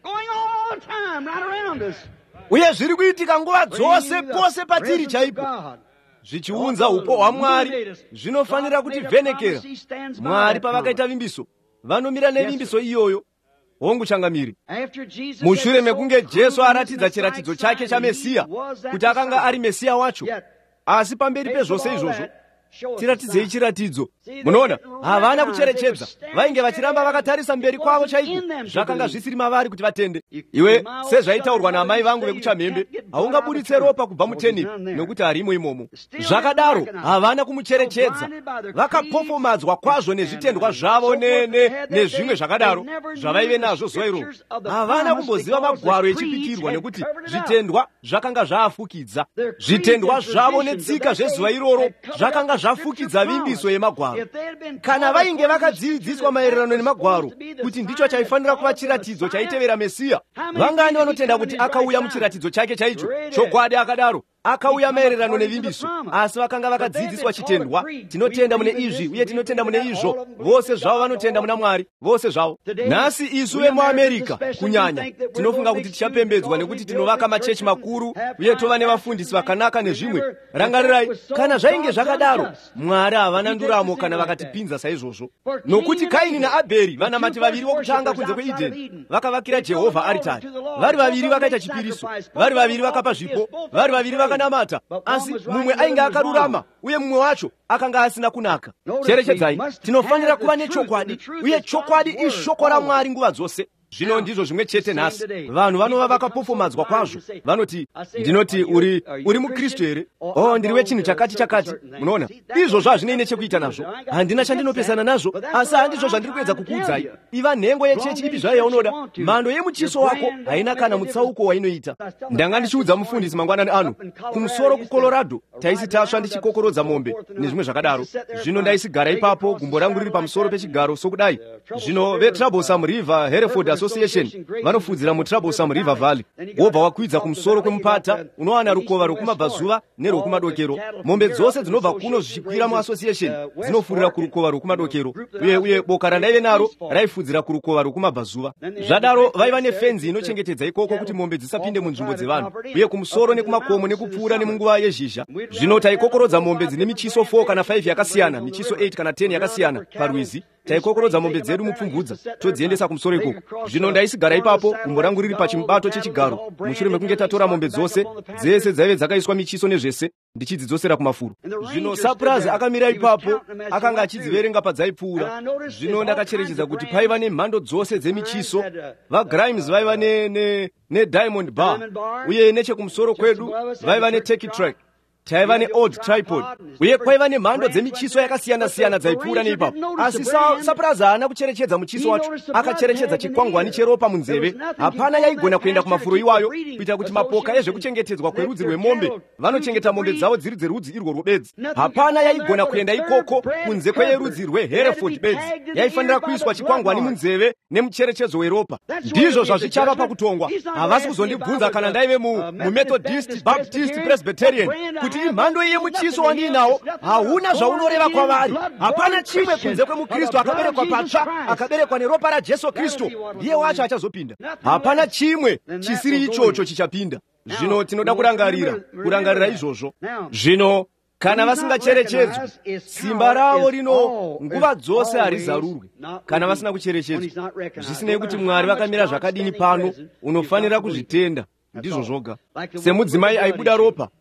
Uye zviri kuitika nguva dzose pose patiri chaipo, zvichiunza upo hwaMwari. Zvinofanira kutivhenekera. Mwari pavakaita vimbiso, vanomira nevimbiso iyoyo. Hongu changamiri, mushure mekunge Jesu aratidza chiratidzo chake chaMesiya, kuti akanga ari Mesiya wacho, asi pamberi pezvose izvozvo tiratidzei chiratidzo. Munoona, havana kucherechedza, vainge vachiramba vakatarisa mberi kwavo chaiko, zvakanga zvisiri mavari kuti vatende. Iwe sezvaitaurwa namai vangu vekuchamhembe, haungabuditse ropa kubva mutenipi nokuti harimo imomo. Zvakadaro havana kumucherechedza, vakapofomadzwa kwazvo nezvitendwa zvavo nezvimwe zvakadaro zvavaive nazvo zuva iroro. Havana kumboziva magwaro echipitirwa nekuti zvitendwa zvakanga zvaafukidza. Zvitendwa zvavo netsika zvezuva iroro zvakanga zvafukidza vimbiso yemagwaro. Kana vainge vakadzidziswa maererano nemagwaro kuti ndicho chaifanira kuva chiratidzo chaitevera Mesiya, vangani vanotenda kuti akauya muchiratidzo chake chaicho. Chokwadi akadaro, akauya maererano nevimbiso, asi vakanga vakadzidziswa chitendwa. Tinotenda mune izvi uye tinotenda mune izvo. Vose zvavo vanotenda muna Mwari, vose zvavo. Nhasi isu vemuAmerika kunyanya tinofunga kuti tichapembedzwa nekuti tinovaka machechi makuru uye tova nevafundisi vakanaka nezvimwe. Rangarirai, kana zvainge zvakadaro, Mwari havana nduramo kana vakatipinza saizvozvo. Nokuti Kaini naAbheri, vanamati vaviri vokutanga kunze kweEdheni, vakavakira Jehovha aritari. Vari vaviri vakaita chipiriso, vari vaviri vakapa zvipo, vari vaviri vakanamata, asi mumwe ainge akarurama uye mumwe wacho akanga asina kunaka. Cherechedzai, tinofanira kuva nechokwadi, uye chokwadi ishoko raMwari nguva dzose. Zvino ndizvo zvimwe chete nhasi. Vanhu vanova vakapofomadzwa kwazvo. Vanoti, ndinoti uri uri muKristu here? Oh, ndiri wechinhu chakati chakati. Munoona, izvo zvazvinei nechekuita nazvo. Handina chandinopesana nazvo, asi handizvo zvandiri kuedza kukuudzai. Iva nhengo yechechi ipi zvayo yaunoda, mhando yemuchiso wako haina kana mutsauko wainoita. Ndanga ndichiudza mufundisi mangwanani ano kumusoro kuColorado, taisi tasva ndichikokorodza mombe nezvimwe zvakadaro. Zvino ndaisigara ipapo, gumbo rangu riri pamusoro pechigaro sokudai. Zvino veTroublesome River Hereford Association vanofudzira muTroublesome River Valley. Wobva wakwidza kumusoro kwemupata, unowana rukova rwokumabvazuva nerwokumadokero. Mombe dzose dzinobva kuno zvichikwira muassociation dzinofurira kurukova rwokumadokero, uye uye boka randaive naro raifudzira kurukova rwokumabvazuva. Zvadaro vaiva nefenzi inochengetedza ikoko kuti mombe dzisapinde munzvimbo dzevanhu, uye kumusoro nekumakomo nekupfuura nemunguva yezhizha. Zvino taikokorodza mombe dzine michiso four kana five yakasiyana, michiso eight kana ten yakasiyana parwizi. Taikokorodza mombe dzedu mupfumvudza todziendesa kumusoro ikoko. Zvino ndaisigara ipapo, gumbo rangu riri pachimubato chechigaro. Mushure mekunge tatora mombe dzose dzese dzaive dzakaiswa michiso nezvese, ndichidzidzosera kumafuro. Zvino Sapurazi akamira ipapo, akanga achidziverenga padzaipfuura. Zvino ndakacherechedza kuti paiva nemhando dzose dzemichiso. VaGrimes vaiva ne ne neDiamond Bar, uye nechekumusoro kwedu vaiva neTurkey Track. Taiva neOld Tripod, uye kwaiva nemhando dzemichiso yakasiyana-siyana dzaipfuura neipapo. Asi Sapurazi haana kucherechedza muchiso wacho, akacherechedza chikwangwani cheropa munzeve. Hapana yaigona kuenda kumafuro iwayo, kuita kuti mapoka ezvekuchengetedzwa kwerudzi rwemombe, vanochengeta mombe dzavo dziri dzerudzi irwo rwebedzi, hapana yaigona kuenda ikoko kunze kweyerudzi rweHereford bedzi. Yaifanira kuiswa chikwangwani munzeve nemucherechedzo weropa. Ndizvo zvazvichava pakutongwa. Havasi kuzondibvunza kana ndaive muMethodist, Baptist, Presbyterian, kuti imhando iye muchiso wandinawo hauna zvaunoreva kwavari. Hapana chimwe kunze kwemuKristu akaberekwa patsva, akaberekwa neropa raJesu Kristu, ndiye wacho achazopinda. Hapana chimwe chisiri ichocho chichapinda. Zvino tinoda kurangarira, kurangarira izvozvo. Zvino kana vasingacherechedzwi, simba ravo rino nguva dzose harizarurwi kana vasina kucherechedzwa. Zvisinei kuti Mwari vakamira zvakadini pano, unofanira kuzvitenda. Ndizvo zvoga. Semudzimai aibuda ropa,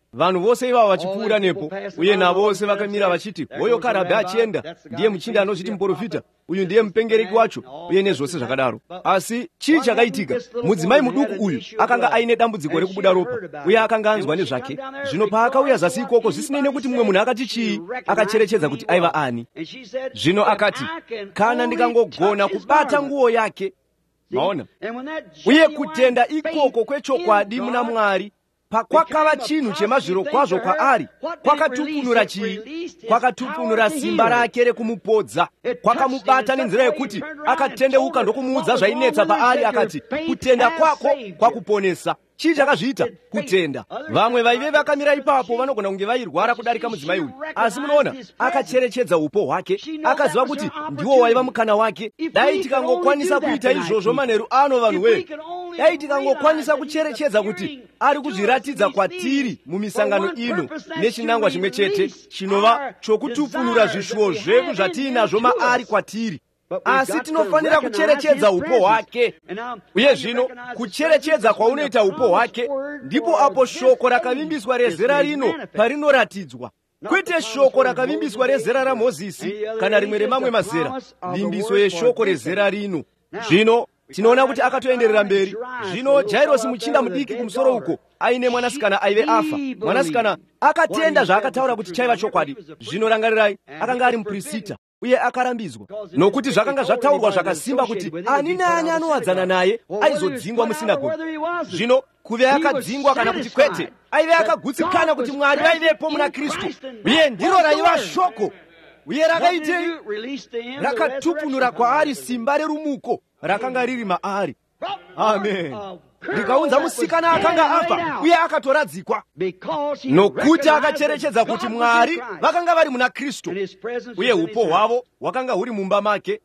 vanhu vose ivavo vachipfuura nepo, uye navose vakamira vachiti, hoyo Karabhe achienda, ndiye muchinda anozviti muprofita, uyu ndiye mupengereki wacho, uye nezvose zvakadaro. Asi chii chakaitika? Mudzimai muduku uyu akanga aine dambudziko rekubuda ropa, uye akanga anzwa nezvake. Zvino paakauya zasi ikoko, zvisinei nekuti mumwe munhu akati chii, akacherechedza kuti aiva ani. Zvino akati, kana ndikangogona kubata nguo yake. Maona? Uye kutenda ikoko kwechokwadi muna Mwari pakwakava chinhu chemazviro kwazvo kwaari, kwakatupunura chii? Kwakatupunura simba rake rekumupodza. Kwakamubata nenzira yekuti akatendeuka ndokumuudza zvainetsa paari, akati, kutenda kwako kwakuponesa. Chii chakazviita? Kutenda. Vamwe vaive vakamira ipapo vanogona kunge vairwara kudarika mudzimai uyu, asi munoona akacherechedza upo hwake, akaziva kuti ndiwo waiva mukana wake. Dai tikangokwanisa kuita izvozvo manheru ano, vanhu we, dai tikangokwanisa kucherechedza kuti ari kuzviratidza kwatiri mumisangano ino nechinangwa chimwe chete chinova chokutupunura zvishuwo zvedu zvatiinazvo maari kwatiri. Asi tinofanira kucherechedza upo hwake. Uye zvino kucherechedza kwaunoita upo hwake, ndipo apo shoko rakavimbiswa rezera rino parinoratidzwa. Kwete shoko rakavimbiswa rezera raMozisi kana rimwe remamwe mazera, vimbiso yeshoko rezera rino. Zvino tinoona kuti akatoenderera mberi. Zvino Jairosi muchinda mudiki kumusoro uko aine mwanasikana aive afa. Mwanasikana akatenda zvaakataura kuti chaiva chokwadi. Zvino rangarirai, akanga ari muprofita uye akarambizwa, nokuti zvakanga zvataurwa zvakasimba kuti ani naani anowadzana naye aizodzingwa musinagoge. Zvino kuve akadzingwa kana kuti kwete, aive akagutsikana kuti Mwari vaivepo muna Kristu, uye ndiro raiva shoko. Uye rakaitei? Rakatupunura kwaari simba rerumuko rakanga riri maari. Amen. Rikaunza musikana akanga afa uye akatoradzikwa, nokuti akacherechedza kuti Mwari vakanga vari muna Kristu, uye upo hwavo hwakanga huri mumba make.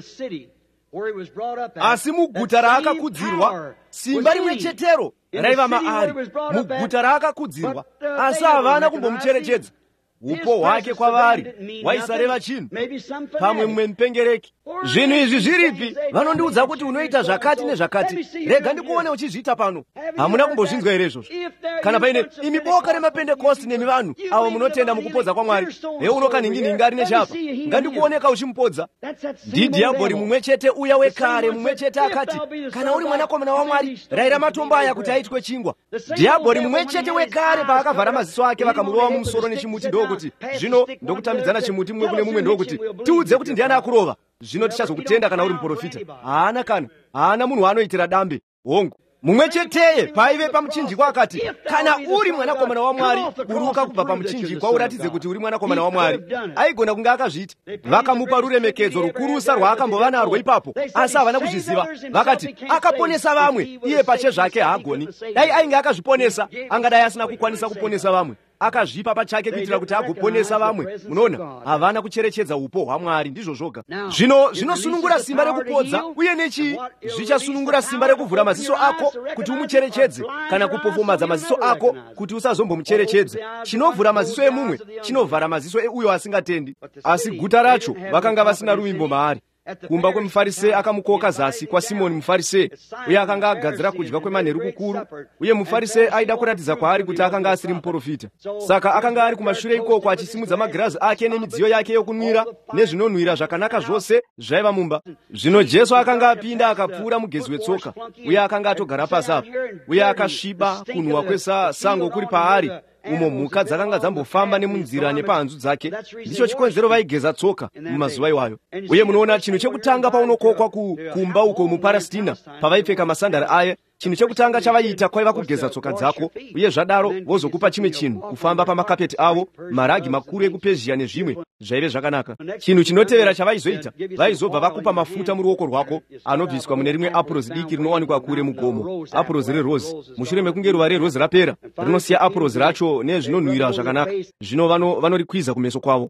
Asi muguta raakakudzirwa, simba rimwe chetero raiva maari. Muguta raakakudzirwa, asi havana kumbomucherechedza. Upo hwake kwavari waisareva chinhu, pamwe mumwe mupengereki. Zvinhu izvi zviripi? Vanondiudza kuti unoita zvakati nezvakati. Rega ndikuone uchizviita pano. Hamuna kumbozvinzwa here izvozvo? Kana paine imi boka remapendekosti nemi vanhu avo munotenda mukupodza kwaMwari, hewo unokaningininga ari nechapa, ngandikuoneka uchimupodza. Ndidhiabhori mumwe chete uya wekare, mumwe chete akati, kana uri mwanakomana waMwari, rayira matombo aya kuti aitwe chingwa. Dhiabhori mumwe chete wekare paakavhara maziso ake vakamurova mumusoro nechimuti, ndokuti zvino ndokutambidzana chimuti mumwe kune mumwe, ndokuti tiudze kuti ndiani akurova. Zvino tichazokutenda kana uri muprofita. Haana kana, haana munhu waanoitira dambe hongu. Mumwe cheteye paive pamuchinjikwa akati, kana uri mwanakomana waMwari, buruka kubva pamuchinjikwa uratidze kuti uri mwanakomana waMwari. Aigona kunge akazviita. Vakamupa ruremekedzo rukurusa rwaakambova narwo ipapo, asi havana kuzviziva. Vakati, akaponesa vamwe, iye pache zvake haagoni. Dai ainge akazviponesa, angadai asina kukwanisa kuponesa vamwe. Akazvipa pachake kuitira kuti agoponesa vamwe. Munoona, havana kucherechedza upo hwaMwari, ndizvo zvoga. Zvino zvinosunungura simba rekupodza, uye nechi zvichasunungura simba rekuvhura maziso ako kuti umucherechedze, kana kupofomadza maziso ako kuti usazombomucherechedze. Chinovhura maziso emumwe chinovhara maziso euyo asingatendi. Asi guta racho vakanga vasina ruimbo maari. Kumba kwemuFarisei akamukoka zasi kwa Simoni muFarisei, uye akanga agadzira kudya kwemanheru kukuru, uye muFarisei aida kuratidza kwaari kuti akanga asiri muprofita. Saka akanga ari kumashure ikoko achisimudza magirazi ake nemidziyo yake yokunwira nezvinonwira zvakanaka zvose zvaiva mumba. Zvino Jesu akanga apinda akapfuura mugezi wetsoka, uye akanga atogara pasi apo, uye akasviba, kunhuhwa kwesango kuri paari, umo mhuka dzakanga dzambofamba nemunzira nepahanzu dzake. Ndicho chikonzero vaigeza tsoka mumazuva iwayo. Uye munoona, chinhu chekutanga paunokokwa kumba uko muPalestina pavaipfeka masandari aya, chinhu chekutanga chavaiita kwaiva kugeza tsoka dzako, uye zvadaro vozokupa chimwe chinhu, kufamba pamakapeti avo, maragi makuru ekuPezhia nezvimwe zvaive zvakanaka. Chinhu chinotevera chavaizoita, vaizobva vakupa mafuta muruoko rwako anobviswa mune rimwe apurozi diki rinowanikwa kure mugomo, apurozi rerozi. Mushure mekunge ruva rerozi rapera, rinosiya apurozi racho nezvinonwira zvakanaka. Zvino vanorikwiza kumeso kwavo.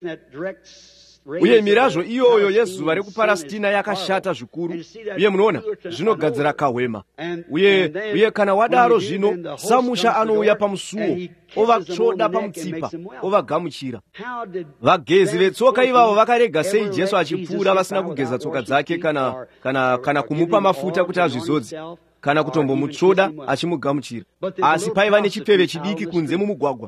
Uye mirazvo iyoyo yezuva rekuPalestina yakashata zvikuru, uye munoona zvinogadzira kahwema. Uye uye kana wadaro, zvino samusha anouya pamusuo, ovatsvoda pamutsipa, ovagamuchira. Vagezi vetsoka ivavo vakarega sei Jesu achipfuura vasina kugeza tsoka dzake, kana kana kana kumupa mafuta kuti azvizodze, kana kutombomutsvoda achimugamuchira. Asi paiva nechipfeve chidiki kunze mumugwagwa,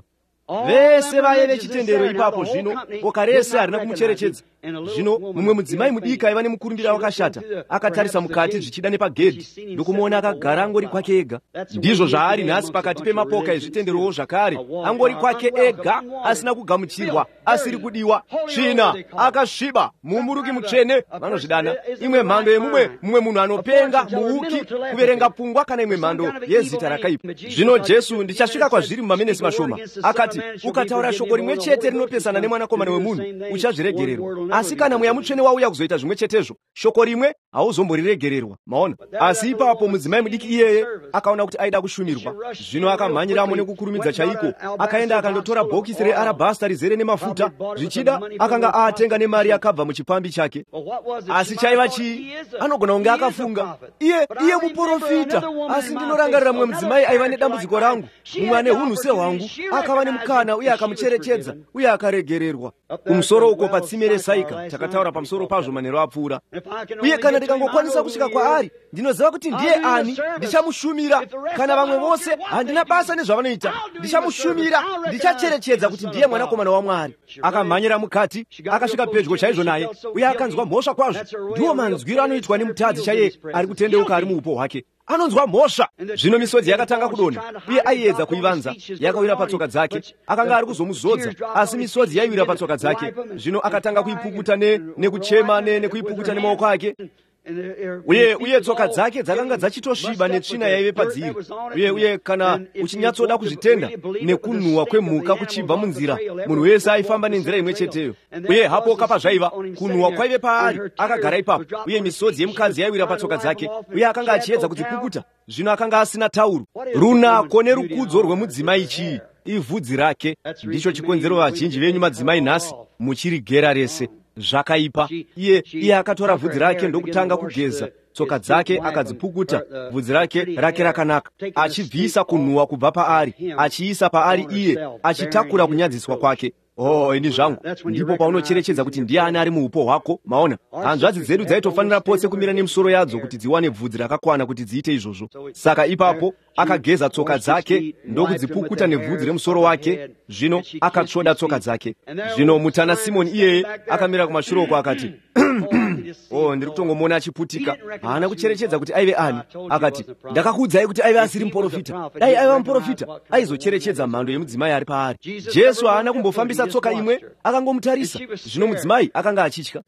vese vaye vechitendero ipapo zvino boka rese harina kumucherechedza. Zvino mumwe mudzimai mudiki aiva nemukurumbira wakashata akatarisa mukati zvichida nepagedhi ndokumuona akagara angori kwake ega. Ndizvo zvaari nhasi pakati pemapoka ezvitenderowo zvakare, angori kwake ega asina kugamuchirwa, asiri kudiwa, tsvina, akasviba, mumuruki mutsvene vanozvidana, imwe mhando yemumwe mumwe munhu anopenga, muuki, kuverenga pfungwa kana imwe mhando yezita rakaipa. Zvino Jesu, ndichasvika kwazviri mumamenesi mashoma, akati ukataura shoko rimwe chete rinopesana nemwanakomana wemunhu uchazviregererwa, asi kana mweya mutsvene wauya kuzoita zvimwe chetezvo shoko rimwe hauzomboriregererwa. Maona, asi ipapo mudzimai mudiki iyeye akaona kuti aida kushumirwa. Zvino akamhanyiramo nekukurumidza chaiko, akaenda akandotora bhokisi rearabhasta rizere nemafuta, zvichida akanga aatenga nemari yakabva muchipambi chake. Asi chaiva chii? Anogona kunge akafunga, iye iye muprofita, asi ndinorangarira mumwe mudzimai aiva nedambudziko rangu, mumwe ane unhu sehwangu, akava nemukana uye akamucherechedza uye akaregererwa. Kumusoro uko patsime resaika takataura pamusoro pazvo manheru apfuura. Uye kana ndikangokwanisa kusvika kwaari, ndinoziva kuti ndiye ani, ndichamushumira. Kana vamwe vose handina basa nezvavanoita, ndichamushumira, ndichacherechedza kuti ndiye mwanakomana waMwari. Akamhanyira mukati, akasvika pedyo chaizvo naye, uye akanzwa mhosva kwazvo. Ndiwo manzwiro anoitwa nemutadzi chaiye ari kutendeuka ari muupo hwake. Anonzwa mhosva. Zvino misodzi yakatanga kudonha, uye aiedza kuivanza, yakawira patsoka dzake. Akanga ari kuzomuzodza, asi misodzi yaiwira patsoka dzake. Zvino akatanga kuipukuta ne nekuchema ne nekuipukuta nemaoko ake. Uye uye tsoka dzake dzakanga dzachitosviba netsvina yaive padziri. Uye uye kana uchinyatsoda kuzvitenda nekunhuhwa kwemhuka kuchibva munzira, munhu wese aifamba nenzira imwe cheteyo. Uye hapo kapa zvaiva kunhuhwa kwaive paari, akagara ipapo, uye misodzi yemukadzi yaiwira patsoka dzake, uye akanga achiedza kudzipukuta. Zvino akanga asina tauro. Runako nerukudzo rwemudzimai chii? Ivhudzi rake. Ndicho chikonzero vazhinji venyu madzimai nhasi muchirigera rese zvakaipa. Iye iye akatora vhudzi rake ndokutanga kugeza tsoka dzake, akadzipukuta vhudzi rake rake rakanaka, achibvisa kunhuhwa kubva paari, achiisa paari iye, achitakura kunyadziswa kwake. Oh, ini zvangu ndipo paunocherechedza kuti ndiani ari muupo hwako. Maona, hanzvadzi dzedu dzaitofanira pose kumira nemusoro yadzo kuti dziwane vhudzi rakakwana kuti dziite izvozvo. Saka ipapo akageza tsoka dzake ndokudzipukuta nevhudzi remusoro wake. Zvino akatsvoda tsoka dzake. Zvino mutana Simoni iyeye akamira kumashure uko akati oh, ndiri kutongomuona achiputika. Haana kucherechedza kuti aive ani. Akati, ndakakuudzai kuti aive asiri muprofita. Dai aiva muprofita aizocherechedza mhando yemudzimai ari paari. Jesu haana kumbofambisa tsoka imwe, akangomutarisa. Zvino mudzimai akanga achitya.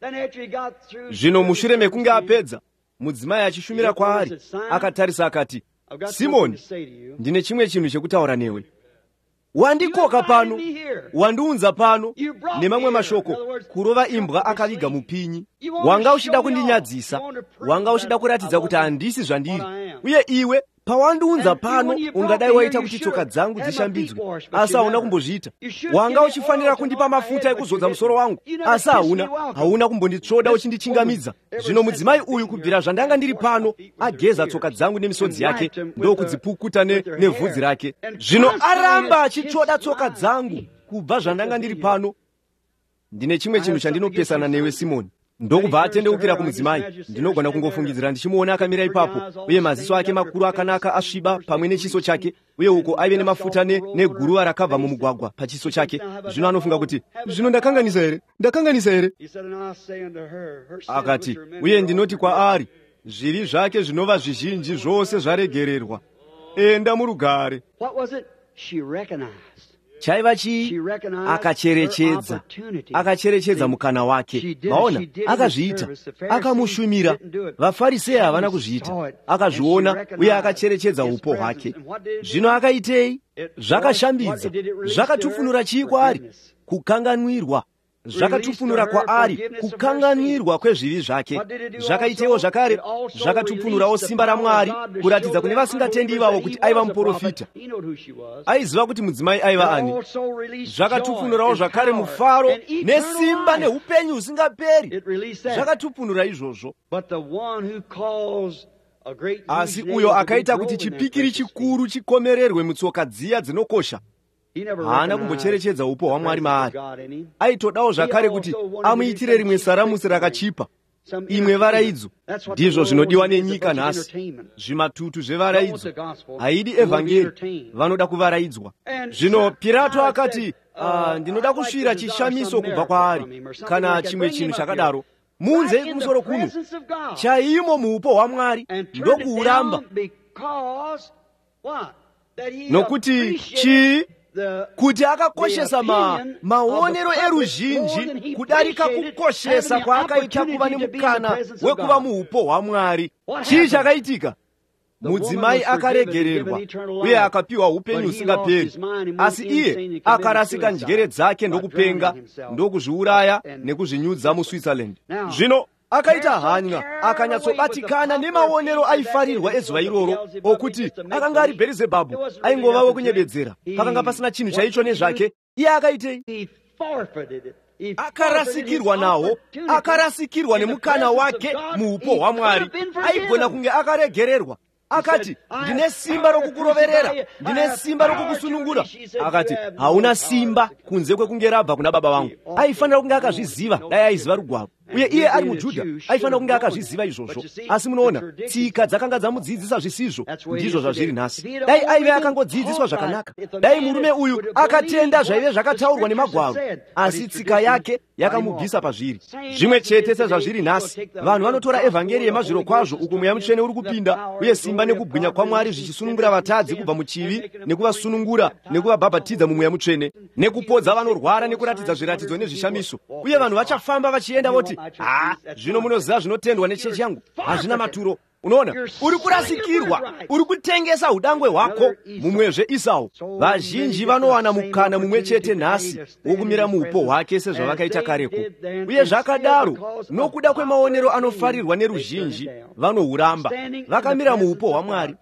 Zvino mushure mekunge apedza, mudzimai achishumira kwaari akatarisa akati, Simoni, ndine chimwe chinhu chekutaura newe. Wandikoka pano, wandiunza pano nemamwe mashoko, kurova imbwa akaviga mupinyi. Wanga uchida kundinyadzisa, wanga uchida kuratidza kuti handisi zvandiri. Uye iwe pawandiunza pano ungadai waita kuti tsoka dzangu dzishambidzwe, asi hauna kumbozviita. Wanga uchifanira kundipa mafuta ekuzodza musoro wangu, asi hauna, hauna kumbonditsvoda uchindichingamidza. Zvino mudzimai uyu kubvira zvandanga ndiri pano ageza tsoka dzangu nemisodzi yake ndokudzipukuta nevhudzi rake. Zvino aramba achitsvoda tsoka dzangu kubva zvandanga ndiri pano. Ndine chimwe chinhu chandinopesana newe Simoni. Ndokubva atendeukira kumudzimai. Ndinogona kungofungidzira ndichimuona akamira ipapo, uye maziso ake makuru akanaka asviba pamwe nechiso chake, uye uko aive nemafuta neguruva rakabva mumugwagwa pachiso chake. Zvino anofunga kuti zvino ndakanganisa here, ndakanganisa here. Akati, uye ndinoti kwaari, zvivi zvake zvinova zvizhinji zvose zvaregererwa. Enda murugare. Chaiva chii? Akacherechedza, akacherechedza mukana wake. Maona, akazviita, akamushumira. VaFarisei havana kuzviita, akazviona uye akacherechedza upo hwake. Zvino akaitei? Zvakashambidza. Zvakatufunura chii kwaari? Kukanganwirwa. Zvakatufunura kwaari kukanganwirwa kwezvivi zvake. Zvakaitewo zvakare, zvakatufunurawo simba raMwari kuratidza kune vasingatendi ivavo kuti aiva muprofita. Aiziva kuti mudzimai aiva ani. Zvakatufunurawo zvakare mufaro nesimba neupenyu husingaperi. Zvakatufunura izvozvo. Asi uyo akaita kuti chipikiri chikuru chikomererwe mutsoka dziya dzinokosha, haana kumbocherechedza upo hwaMwari maari. Aitodawo zvakare kuti amuitire rimwe saramusi rakachipa. imwe varaidzo. Ndizvo zvinodiwa nenyika nhasi, zvimatutu zvevaraidzo. Haidi evhangeri, vanoda kuvaraidzwa. Zvino Pirato akati, uh, ndinoda kusvira chishamiso kubva kwaari, kana chimwe chinhu chakadaro. Munze kumusoro kuno, chaimo muupo hwaMwari, ndokuuramba. Nokuti chii? Kuti akakoshesa ma, maonero eruzhinji kudarika kukoshesa kwaakaita kuva nemukana wekuva muupo hwaMwari. Chii chakaitika? Mudzimai akaregererwa uye akapiwa upenyu usingaperi, asi iye akarasika njere dzake ndokupenga, ndokuzviuraya nekuzvinyudza muSwitzerland. Zvino akaita hanya, akanyatsobatikana nemaonero aifarirwa ezuva iroro okuti akanga ari Bherizebhabhu, aingova wokunyebedzera, pakanga pasina chinhu chaicho nezvake. Iye akaitei? Akarasikirwa nawo, akarasikirwa nemukana wake muupo hwaMwari. Aigona kunge akaregererwa. Akati, ndine simba rokukuroverera, ndine simba rokukusunungura. Akati, hauna simba kunze kwekunge rabva kuna baba vangu. Aifanira kunge akazviziva, dai aiziva rugwaro. Uye iye ari muJudha, aifanira kunge akazviziva izvozvo. Asi munoona, tsika dzakanga dzamudzidzisa zvisizvo, ndizvo zvazviri nhasi. Dai aive akangodzidziswa zvakanaka, dai murume uyu akatenda zvaive zvakataurwa nemagwaro, asi tsika yake yakamubvisa pazviri. Zvimwe chete sezvazviri nhasi, vanhu vanotora evhangeri yemazviro kwazvo uko Mweya Mutsvene uri kupinda, uye simba nekubwinya kwaMwari zvichisunungura vatadzi kubva muchivi, nekuvasunungura nekuvabhabhatidza muMweya Mutsvene, nekupodza vanorwara nekuratidza zviratidzo nezvishamiso. Uye vanhu vachafamba vachienda voti, ah, zvino munoziva zvinotendwa nechechi yangu, hazvina maturo. Unoona, uri kurasikirwa, uri kutengesa udangwe hwako mumwezve Esau. Vazhinji vanowana mukana mumwe chete nhasi wokumira muupo hwake sezvavakaita kareko. Uye zvakadaro, nokuda kwemaonero anofarirwa neruzhinji, vanohuramba, vakamira muupo hwaMwari.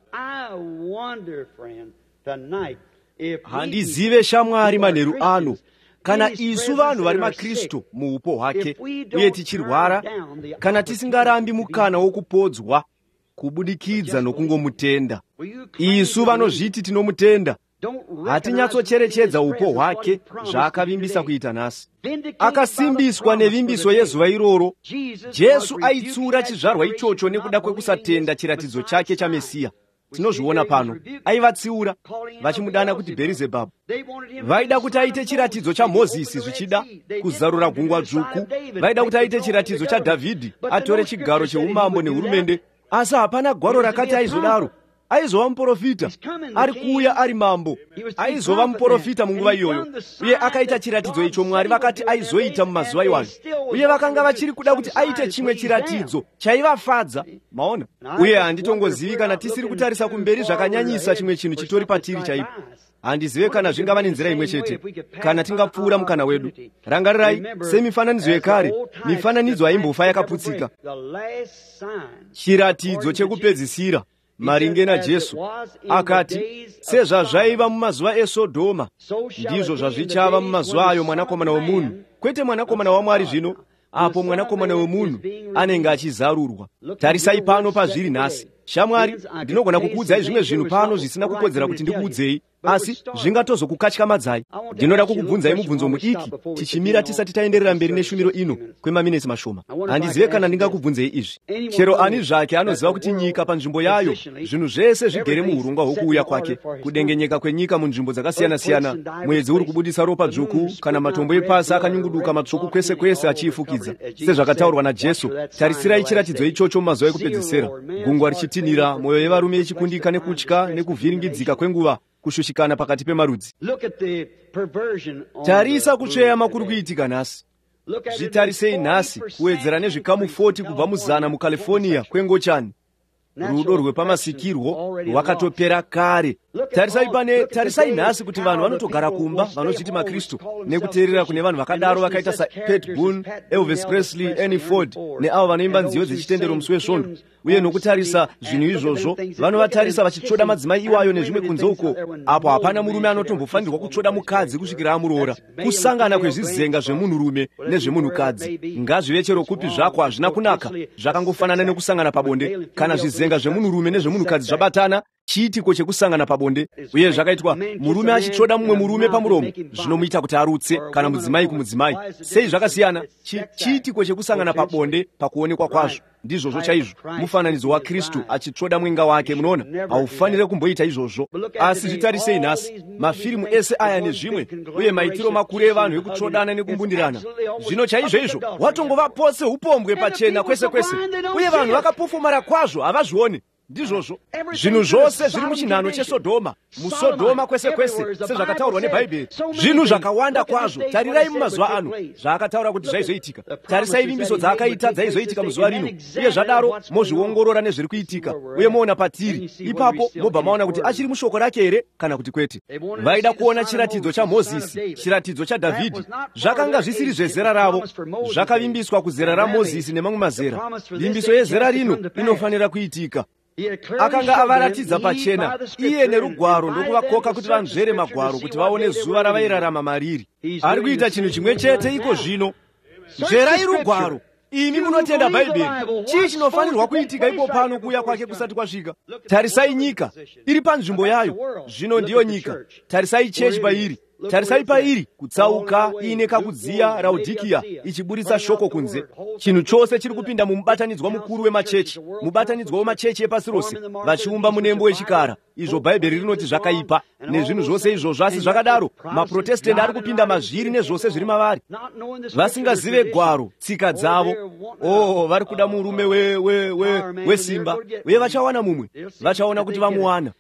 Handizive shamwari manheru ano, kana isu vanhu vari maKristu muupo hwake, uye tichirwara, kana tisingarambi mukana wokupodzwa kubudikidza nokungomutenda. Isu vanozviti tinomutenda, hatinyatsocherechedza upo hwake zvaakavimbisa kuita nhasi. Akasimbiswa nevimbiso yezuva iroro, Jesu aitsura chizvarwa ichocho nekuda kwekusatenda chiratidzo chake chaMesiya. Tinozviona pano, aivatsiura vachimudana kuti Bherizebhabhu. Vaida kuti aite chiratidzo chaMozisi zvichida kuzarura gungwa dzvuku, vaida kuti aite chiratidzo chaDhavhidhi atore chigaro cheumambo nehurumende, asi hapana gwaro rakati aizodaro. Aizova muprofita, ari kuuya ari mambo, aizova muprofita munguva iyoyo. Uye akaita chiratidzo icho Mwari vakati aizoita mumazuva iwayo, uye vakanga vachiri kuda kuti aite chimwe chiratidzo chaivafadza. Maona? Uye handitongozivi kana tisiri kutarisa kumberi zvakanyanyisa chimwe chinhu chitori patiri chaipo. Handizive kana zvingava nenzira imwe chete, kana tingapfuura mukana wedu. Rangarirai, semifananidzo yekare, mifananidzo haimbofa yakaputsika. Chiratidzo chekupedzisira maringe naJesu akati, sezvazvaiva mumazuva eSodhoma, ndizvo zvazvichava mumazuva ayo Mwanakomana womunhu. Kwete Mwanakomana waMwari zvino, apo Mwanakomana womunhu anenge achizarurwa. Tarisai pano pazviri nhasi. Shamwari, ndinogona kukuudzai zvimwe zvinhu pano zvisina kukodzera kuti ndikuudzei, asi zvingatozokukatyamadza. Ndinoda kukubvunzai mubvunzo mudiki, tichimira tisati taenderera mberi neshumiro ino kwemaminitsi mashoma. Handizive kana ndingakubvunzei izvi. Chero ani zvake anoziva kuti nyika panzvimbo yayo, zvinhu zvese zvigere muurongwa hwokuuya kwake, kudengenyeka kwenyika munzvimbo dzakasiyana-siyana, mwedzi uri kubudisa ropa dzvuku, kana matombo epasi akanyunguduka matsvuku kwese kwese achiifukidza, sezvakataurwa naJesu. Tarisirai chiratidzo ichocho mumazuva ekupedzisira, gungwa richitinhira, mwoyo yevarume ichikundika nekutya nekuvhiringidzika kwenguva, kushushikana pakati pemarudzi. Tarisa kutsveyama kuri kuitika nhasi. Zvitarisei nhasi kuwedzera nezvikamu forty kubva muzana muCalifornia kwengochani. Rudo rwepamasikirwo rwakatopera kare. Tarisai pane, tarisai nhasi kuti vanhu vanotogara kumba vanozviti maKristu nekuteerera kune vanhu vakadaro vakaita saPat Boone, Elvis Presley, Annie Ford neavo vanoimba nziyo dzechitendero musi wesvondo. Uye nokutarisa zvinhu izvozvo, vanovatarisa vachitsvoda madzimai iwayo nezvimwe kunze uko, apo hapana murume anotombofanirwa kutsvoda mukadzi kusvikira amuroora. Kusangana kwezvizenga zvemunhurume nezvemunhukadzi ngazvive chero kupi zvako hazvina kunaka, zvakangofanana nekusangana pabonde. Kana zvizenga zvemunhurume nezvemunhukadzi zvabatana, chiitiko chekusangana pabonde, uye zvakaitwa murume achitsvoda mumwe murume pamuromo zvinomuita kuti arutse, kana mudzimai kumudzimai. Sei zvakasiyana? Chiitiko chekusangana pabonde pakuonekwa kwazvo ndizvozvo chaizvo. Mufananidzo wa Kristu achitsvoda mwenga wake, munoona, haufanire kumboita izvozvo. Asi zvitarisei nhasi, mafirimu ese aya nezvimwe, uye maitiro makuru evanhu ekutsvodana nekumbundirana, zvino chaizvo izvo watongova pose upombwe pachena kwese kwese, uye vanhu vakapofomara kwazvo havazvioni. Ndizvozvo zvinhu zvose zviri muchinhano chesodhoma, musodhoma kwese kwese, sezvakataurwa nebhaibheri, zvinhu zvakawanda kwazvo. Tarirai mumazuva ano zvaakataura kuti zvaizoitika. Tarisai vimbiso dzaakaita dzaizoitika muzuva rino, uye zvadaro mozviongorora nezviri kuitika, uye moona patiri. Ipapo mobva maona kuti achiri mushoko rake here kana kuti kwete. Vaida kuona chiratidzo chaMozisi, chiratidzo chaDhavhidhi. Zvakanga zvisiri zvezera ravo, zvakavimbiswa kuzera raMozisi nemamwe mazera. Vimbiso yezera rino inofanira kuitika. Akanga avaratidza pachena iye nerugwaro ndokuvakoka kuti vanzvere magwaro kuti vaone zuva ravairarama mariri. Ari kuita chinhu chimwe chete iko zvino. Nzverai rugwaro. Imi munotenda Bhaibheri. Chii chinofanirwa kuitika ipo pano kuuya kwake kusati kwasvika? Tarisai nyika iri panzvimbo yayo, zvino ndiyo nyika. Tarisai chechi pairi. Tarisai pairi kutsauka ine kakudziya Raodhikia ichiburitsa shoko kunze. Chinhu chose chiri kupinda mumubatanidzwa mukuru wemachechi, mubatanidzwa wemachechi epasi rose, vachiumba munembo wechikara. Izvo Bhaibheri rinoti zvakaipa nezvinhu zvose izvozvo. Asi zvakadaro maProtestanti ari kupinda mazviri nezvose zviri mavari, vasingazive gwaro, tsika dzavo. Oh, vari kuda murume wesimba, uye vachawana mumwe, vachaona kuti vamuwana.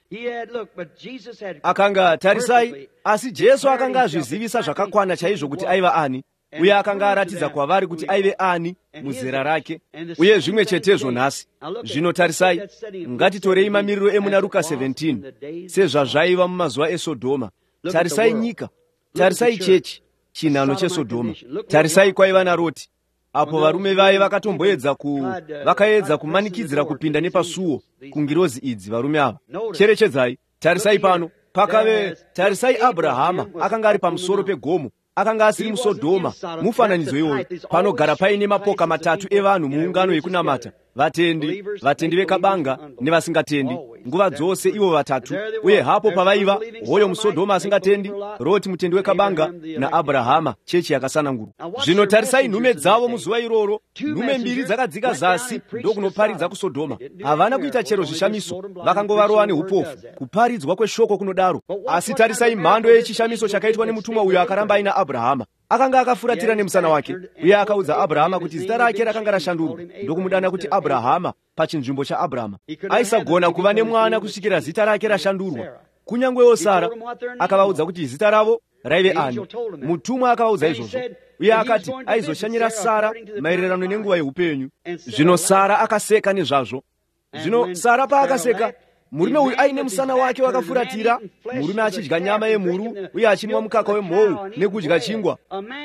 Akanga, tarisai, asi Jesu akanga azvizivisa zvakakwana chaizvo kuti aiva ani, uye akanga aratidza kwavari kuti aive ani muzera rake. Uye zvimwe chetezvo nhasi. Zvino tarisai, ngatitorei mamiriro emuna Luka saventeen sezvazvaiva mumazuva esodhoma. Tarisai nyika, tarisai chechi, chinhano chesodhoma. Tarisai kwaiva naRoti, apo varume vaye vakatomboedza ku vakaedza kumanikidzira kupinda nepasuo kungirozi idzi. Varume ava, cherechedzai, tarisai pano pakave. Tarisai Abrahama akanga ari pamusoro pegomo, akanga asiri musodhoma. Mufananidzo iwoyo. Panogara paine mapoka matatu evanhu muungano yekunamata, vatendi, vatendi vekabanga nevasingatendi, nguva dzose ivo vatatu. Uye hapo pavaiva hoyo musodhoma asingatendi, Roti mutendi wekabanga, naAbrahama chechi yakasanangurwa. Zvino tarisai nhume dzavo muzuva iroro. Nhume mbiri dzakadzika zasi ndokunoparidza kusodhoma. Havana kuita chero zvishamiso, vakangovarova neupofu. Kuparidzwa kweshoko kunodaro. Asi tarisai mhando yechishamiso chakaitwa nemutumwa uyo akaramba aina Abrahama. Akanga akafuratira nemusana wake, uye akaudza Abrahama kuti zita rake rakanga rashandurwa ndokumudana kuti Abrahama pachinzvimbo chaAbrahama. Aisagona kuva nemwana kusvikira zita rake rashandurwa. Kunyangwewo Sara akavaudza kuti zita ravo raive ani. Mutumwa akavaudza izvozvo, uye akati aizoshanyira Sara maererano nenguva yeupenyu. Zvino Sara akaseka nezvazvo. Zvino Sara paakaseka, murume uyu aine musana wake wakafuratira, murume achidya nyama yemhuru uye achinwa mukaka wemhou nekudya chingwa.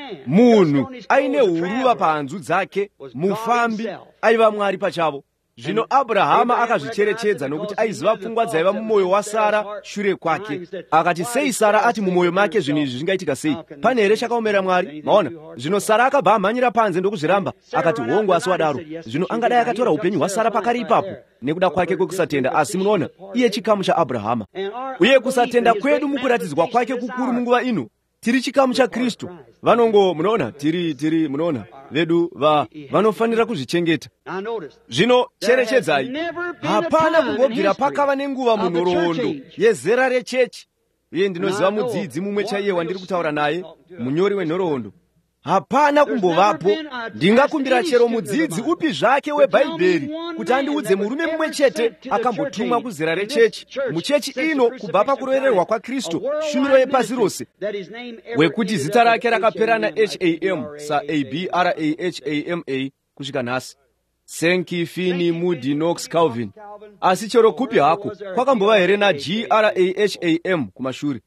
Munhu aine huruva pahanzu dzake, mufambi, aiva Mwari pachavo. Zvino Abrahama akazvicherechedza nokuti aiziva pfungwa dzaiva mumwoyo waSara shure kwake. Akati, sei Sara ati mumwoyo make zvinhu izvi zvingaitika sei? Pane here chakaomera Mwari? Maona, zvino Sara akabva amhanyira panze ndokuzviramba. Akati, hongu, asi wadaro. Zvino angadai akatora upenyu hwaSara pakari ipapo nekuda kwake kwekusatenda. Asi munoona, iye chikamu chaAbrahama. Uye kusatenda kwedu mukuratidzwa kwake kukuru munguva ino. Tiri chikamu chaKristu. Vanongo, munoona, tiri tiri munoona vedu va vanofanira kuzvichengeta. Zvino cherechedzai, hapana kumbobvira pakava nenguva munhoroondo yezera rechechi. Uye ndinoziva mudzidzi mumwe chaiye wandiri kutaura naye, munyori wenhoroondo. Hapana kumbovapo. Ndingakumbira chero mudzidzi upi zvake weBhaibheri kuti andiudze murume mumwe chete akambotumwa kuzera rechechi, muchechi ino kubva pakurorerwa kwaKristu, shumiro yepasi rose, wekuti zita rake rakapera na H A M sa A B R A H A M A kusvika nhasi. Sankey, Finney, Moody, Knox, Calvin. Asi chero kupi hako kwakambova here na G R A H A M kumashure.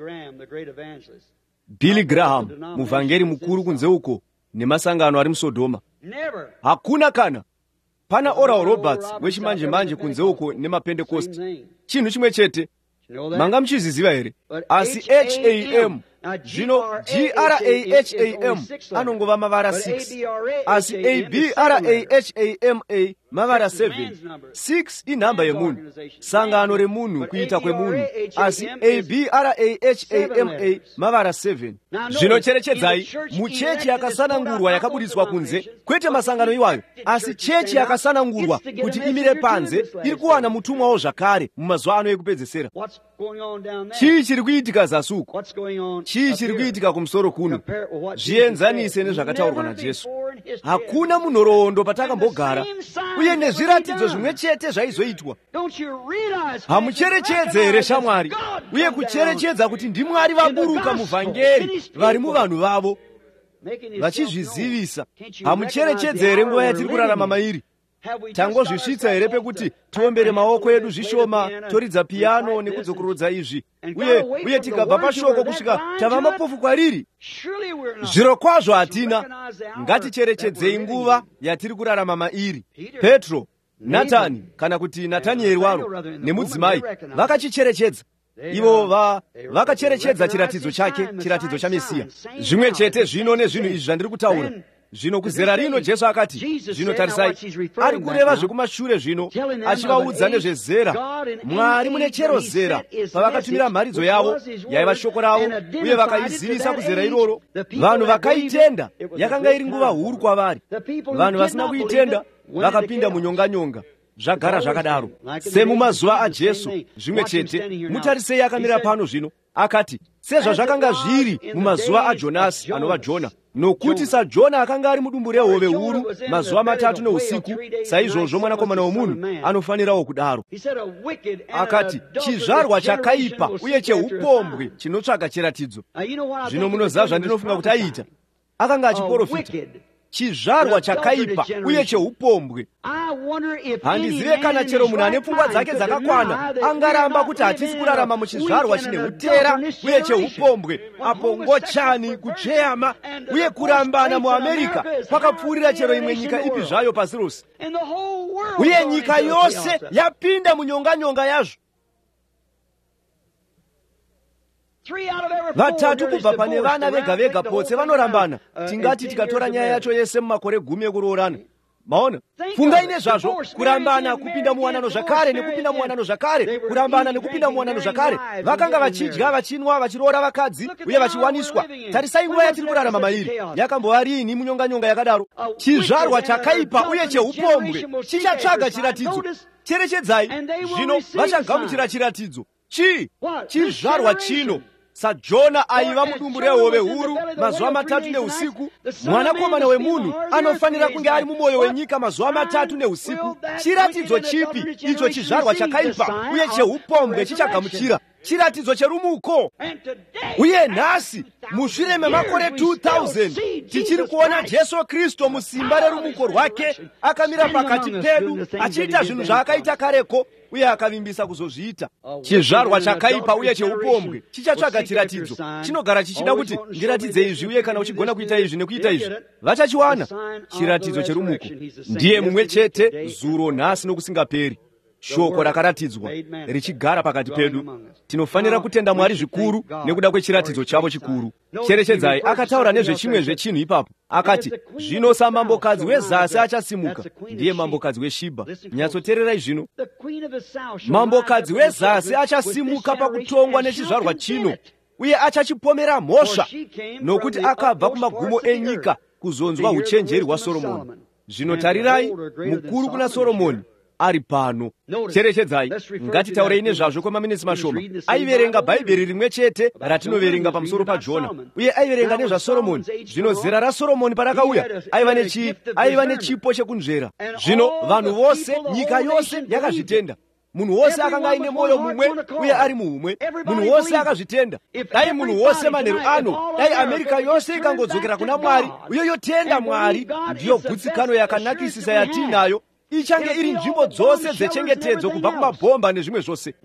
Billy Graham, muvhangeri mukuru kunze uko, nemasangano ari musodhoma. Hakuna kana. Pana Oral Roberts wechimanje manje kunze uko nemaPentecost. Chinhu chimwe chete. Manga muchiziziva here? Asi H A M zvino G R A H A M anongova mavara six asi A B R A H A M A mavara seven. six inhamba yemunhu, sangano remunhu, kuita kwemunhu, asi A B R A H A M A mavara seven. Zvino cherechedzai, muchechi yakasanangurwa yakabudiswa kunze, kwete masangano iwayo, asi chechi yakasanangurwa kuti imire panze iri kuwana mutumwawo zvakare mumazuva ano ekupedzesera. Chii chiri kuitika zasuko? Chii chiri kuitika kumusoro kuno? Zvienzanise nezvakataurwa naJesu. Hakuna munhoroondo patakambogara, uye nezviratidzo zvimwe chete zvaizoitwa. Hamucherechedze here shamwari, uye kucherechedza kuti ndiMwari vaburuka muvhangeri vari muvanhu vavo, vachizvizivisa. Hamucherechedze here nguva yatiri kurarama mairi? Tangozvisvitsa here pekuti tiombere maoko edu zvishoma, toridza piano nekudzokorodza izvi, uye uye tikabva pashoko kusvika tava mapofu kwariri? Zviro kwazvo hatina. Ngaticherechedzei nguva yatiri kurarama mairi. Petro, Natani kana kuti Natanieri waro nemudzimai vakachicherechedza. Ivo va vakacherechedza chiratidzo chake, chiratidzo chaMesiya. Zvimwe chete zvino nezvinhu izvi zvandiri kutaura. Zvino kuzera rino Jesu akati, zvino tarisai, ari kureva zvekumashure zvino, achivaudza nezvezera. Mwari mune chero zera pavakatumira mharidzo yavo yaiva shoko ravo, uye vakaizivisa kuzera iroro. Vanhu vakaitenda, yakanga iri nguva huru kwavari. Vanhu vasina kuitenda vakapinda munyonganyonga. Zvagara zvakadaro semumazuva aJesu. Zvimwe chete, mutarisei akamira pano zvino akati, sezvazvakanga zviri mumazuva aJonasi anova Jona, nokuti saJona akanga ari mudumbu rehove huru mazuva matatu neusiku, saizvozvo mwanakomana womunhu anofanirawo kudaro. Akati, chizvarwa chakaipa uye cheupombwe chinotsvaka chiratidzo. Zvino munoziva zvandinofunga kuti aiita? Akanga achiprofita. Chizvarwa chakaipa uye cheupombwe. Handizive kana chero munhu ane pfungwa dzake dzakakwana angaramba kuti hatisi kurarama muchizvarwa chine utera uye cheupombwe, apo ngochani, kucheyama uye kurambana muAmerika kwakapfuurira chero imwe nyika ipi zvayo pasi rose, uye nyika yose yapinda munyonganyonga yazvo. Vatatu kubva pane vana vega vega potse vanorambana. Tingati tikatora nyaya yacho yese mumakore gumi ekuroorana. Maona? Fungai nezvazvo, kurambana kupinda muwanano zvakare nekupinda muwanano zvakare, kurambana nekupinda muwanano zvakare. Vakanga vachidya, vachinwa, vachiroora vakadzi uye vachiwaniswa. Tarisai nguva yatiri kurarama mairi. Yakambova rini munyonganyonga yakadaro? Chizvarwa chakaipa uye cheupombwe chichatsvaga chiratidzo. Cherechedzai, zvino vachagamuchira chiratidzo. Chi? Chizvarwa chino. SaJona aiva mudumbu rehove huru mazuva matatu neusiku. Mwanakomana wemunhu anofanira kunge ari mumwoyo wenyika mazuva matatu neusiku. Chiratidzo chipi icho chizvarwa chakaipa uye cheupombwe chichagamuchira? Chiratidzo cherumuko. Uye nhasi mushure memakore two thousand tichiri kuona Jesu Kristu musimba rerumuko rwake akamira pakati pedu achiita zvinhu zvaakaita kareko uye akavimbisa kuzozviita. Chizvarwa chakaipa uye cheupombwe chichatsvaga chiratidzo. Chinogara chichida kuti ndiratidze izvi, uye kana uchigona kuita izvi nekuita izvi vachachiwana. Chiratidzo cherumuko ndiye mumwe chete, zuro, nhasi nokusingaperi. Shoko rakaratidzwa richigara pakati pedu. Tinofanira kutenda Mwari zvikuru nekuda kwechiratidzo chavo chikuru. Cherechedzai, akataura nezvechimwe zvechinhu ipapo. Akati, zvino samambokadzi wezasi achasimuka, ndiye mambokadzi weShibha. Nyatsoteererai zvino. Mambokadzi wezasi achasimuka pakutongwa nechizvarwa chino, uye achachipomera mhosva, nokuti akabva kumagumo enyika kuzonzwa uchenjeri hwaSoromoni. Zvino tarirai, mukuru kuna Soromoni ari pano. Cherechedzai, ngatitaurei nezvazvo kwemaminitsi mashoma. Aiverenga Bhaibheri rimwe chete ratinoverenga pamusoro paJona, uye aiverenga nezvaSoromoni. Zvino zera raSoromoni parakauya aiva nechi aiva nechipo chekunzvera. Zvino vanhu vose, nyika yose yakazvitenda. Munhu wose akanga aine mwoyo mumwe uye ari muumwe. Munhu wose akazvitenda. Dai munhu wose manheru ano, dai Amerika yose ikangodzokera kuna Mwari uye yotenda Mwari, ndiyo gutsikano yakanakisisa yatinayo, ichange iri nzvimbo dzose dzechengetedzo kubva kumabhomba nezvimwe zvose.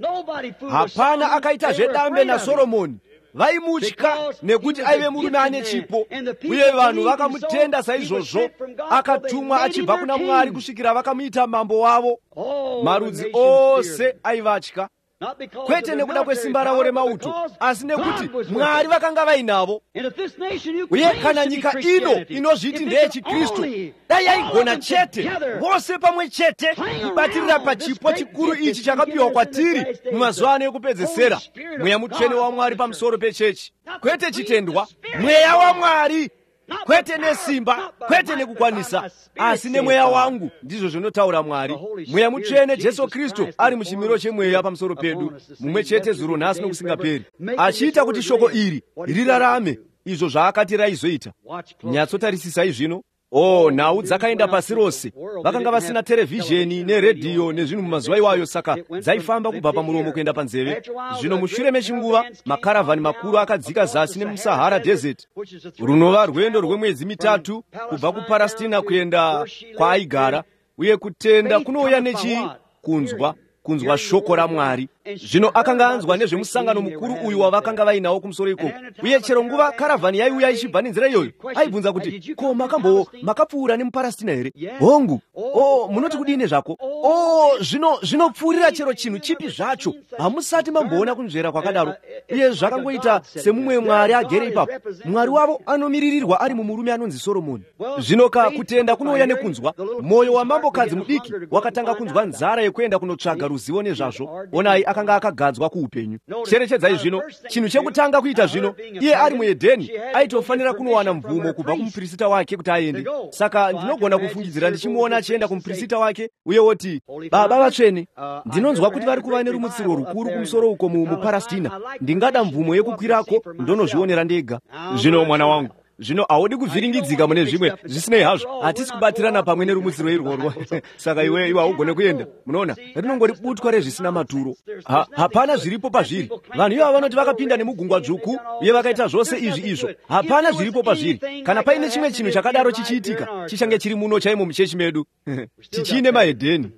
Hapana akaita zvedambe naSoromoni. Vaimutya nekuti aive murume ane chipo, uye vanhu vakamutenda saizvozvo. Akatumwa achibva kuna Mwari kusvikira vakamuita mambo wavo. Marudzi ose aivatya. kwete nekuda kwesimba rawo remauto, asi nekuti Mwari vakanga vainavo. Uye kana nyika ino inozviti ndeyechikristu dai yaigona chete vose pamwe chete kubatirira pachipo chikuru ichi chakapiwa kwatiri mumazuva ano ekupedzesera, mweya mutsvene waMwari pamusoro pechechi, kwete chitendwa, mweya waMwari, kwete nesimba, kwete nekukwanisa, asi nemweya wangu, ndizvo zvinotaura Mwari. Mweya mutsvene Jesu Kristu ari muchimiro chemweya pamusoro pedu, mumwe chete zuro nhasi nokusingaperi, achiita kuti shoko iri rirarame izvo zvaakati raizoita. Nyatsotarisisai zvino. Oh, nhau dzakaenda pasi rose. Vakanga vasina terevhizheni neredhiyo nezvinhu mumazuva iwayo, saka dzaifamba kubva pamuromo kuenda panzeve. Zvino mushure mechinguva makaravhani makuru akadzika zasi nemusahara desert, runova rwendo rwemwedzi mitatu kubva kuPalestina kuenda kwaaigara, uye kutenda kunouya nechii? Kunzwa kunzwa shoko raMwari. Zvino akanga anzwa nezvemusangano mukuru uyu wavakanga vainawo kumusoro ikoko, uye chero nguva karavhani yaiuya ichibva nenzira iyoyo, aibvunza kuti, ko makambo makapfuura nemuPalestina here? Hongu. O, munoti kudini zvako? O, zvino zvinopfuurira chero chinhu chipi zvacho, hamusati mamboona kunzvera kwakadaro. Uye zvakangoita semumwe Mwari agere ipapo. Mwari wavo anomiririrwa ari mumurume anonzi Soromoni. Zvino ka kutenda kunouya nekunzwa. Mwoyo wamambokadzi mudiki wakatanga kunzwa nzara yekuenda kunotsvaga ruzivo nezvazvo. Onai akanga akagadzwa kuupenyu. Cherechedzai zvino, chinhu chekutanga kuita zvino, iye ari muEdheni aitofanira kunowana mvumo kubva kumuprista wake kuti aende. Saka ndinogona kufungidzira ndichimuona achienda kumuprista wake, uye woti, Baba vatsvene, ndinonzwa kuti vari kuva nerumutsiro rukuru kumusoro uko muPalestina. Ndingada mvumo yekukwirako ndonozvionera ndega. Zvino mwana wangu, zvino haudi kuvhiringidzika mune zvimwe zvisinei hazvo, hatisi kubatirana pamwe nerumutsiro irworwo. Saka iwe iwe haugone kuenda. Munoona, rinongori butwa rezvisina maturo. Ha, hapana zviripo pazviri. Vanhu ivo vanoti vakapinda nemugungwa dzvuku uye vakaita zvose izvi izvo. Hapana zviripo pazviri. Kana paine chimwe chinhu chakadaro chichiitika, chichange chiri muno chaimo muchechi medu, tichine maEdheni.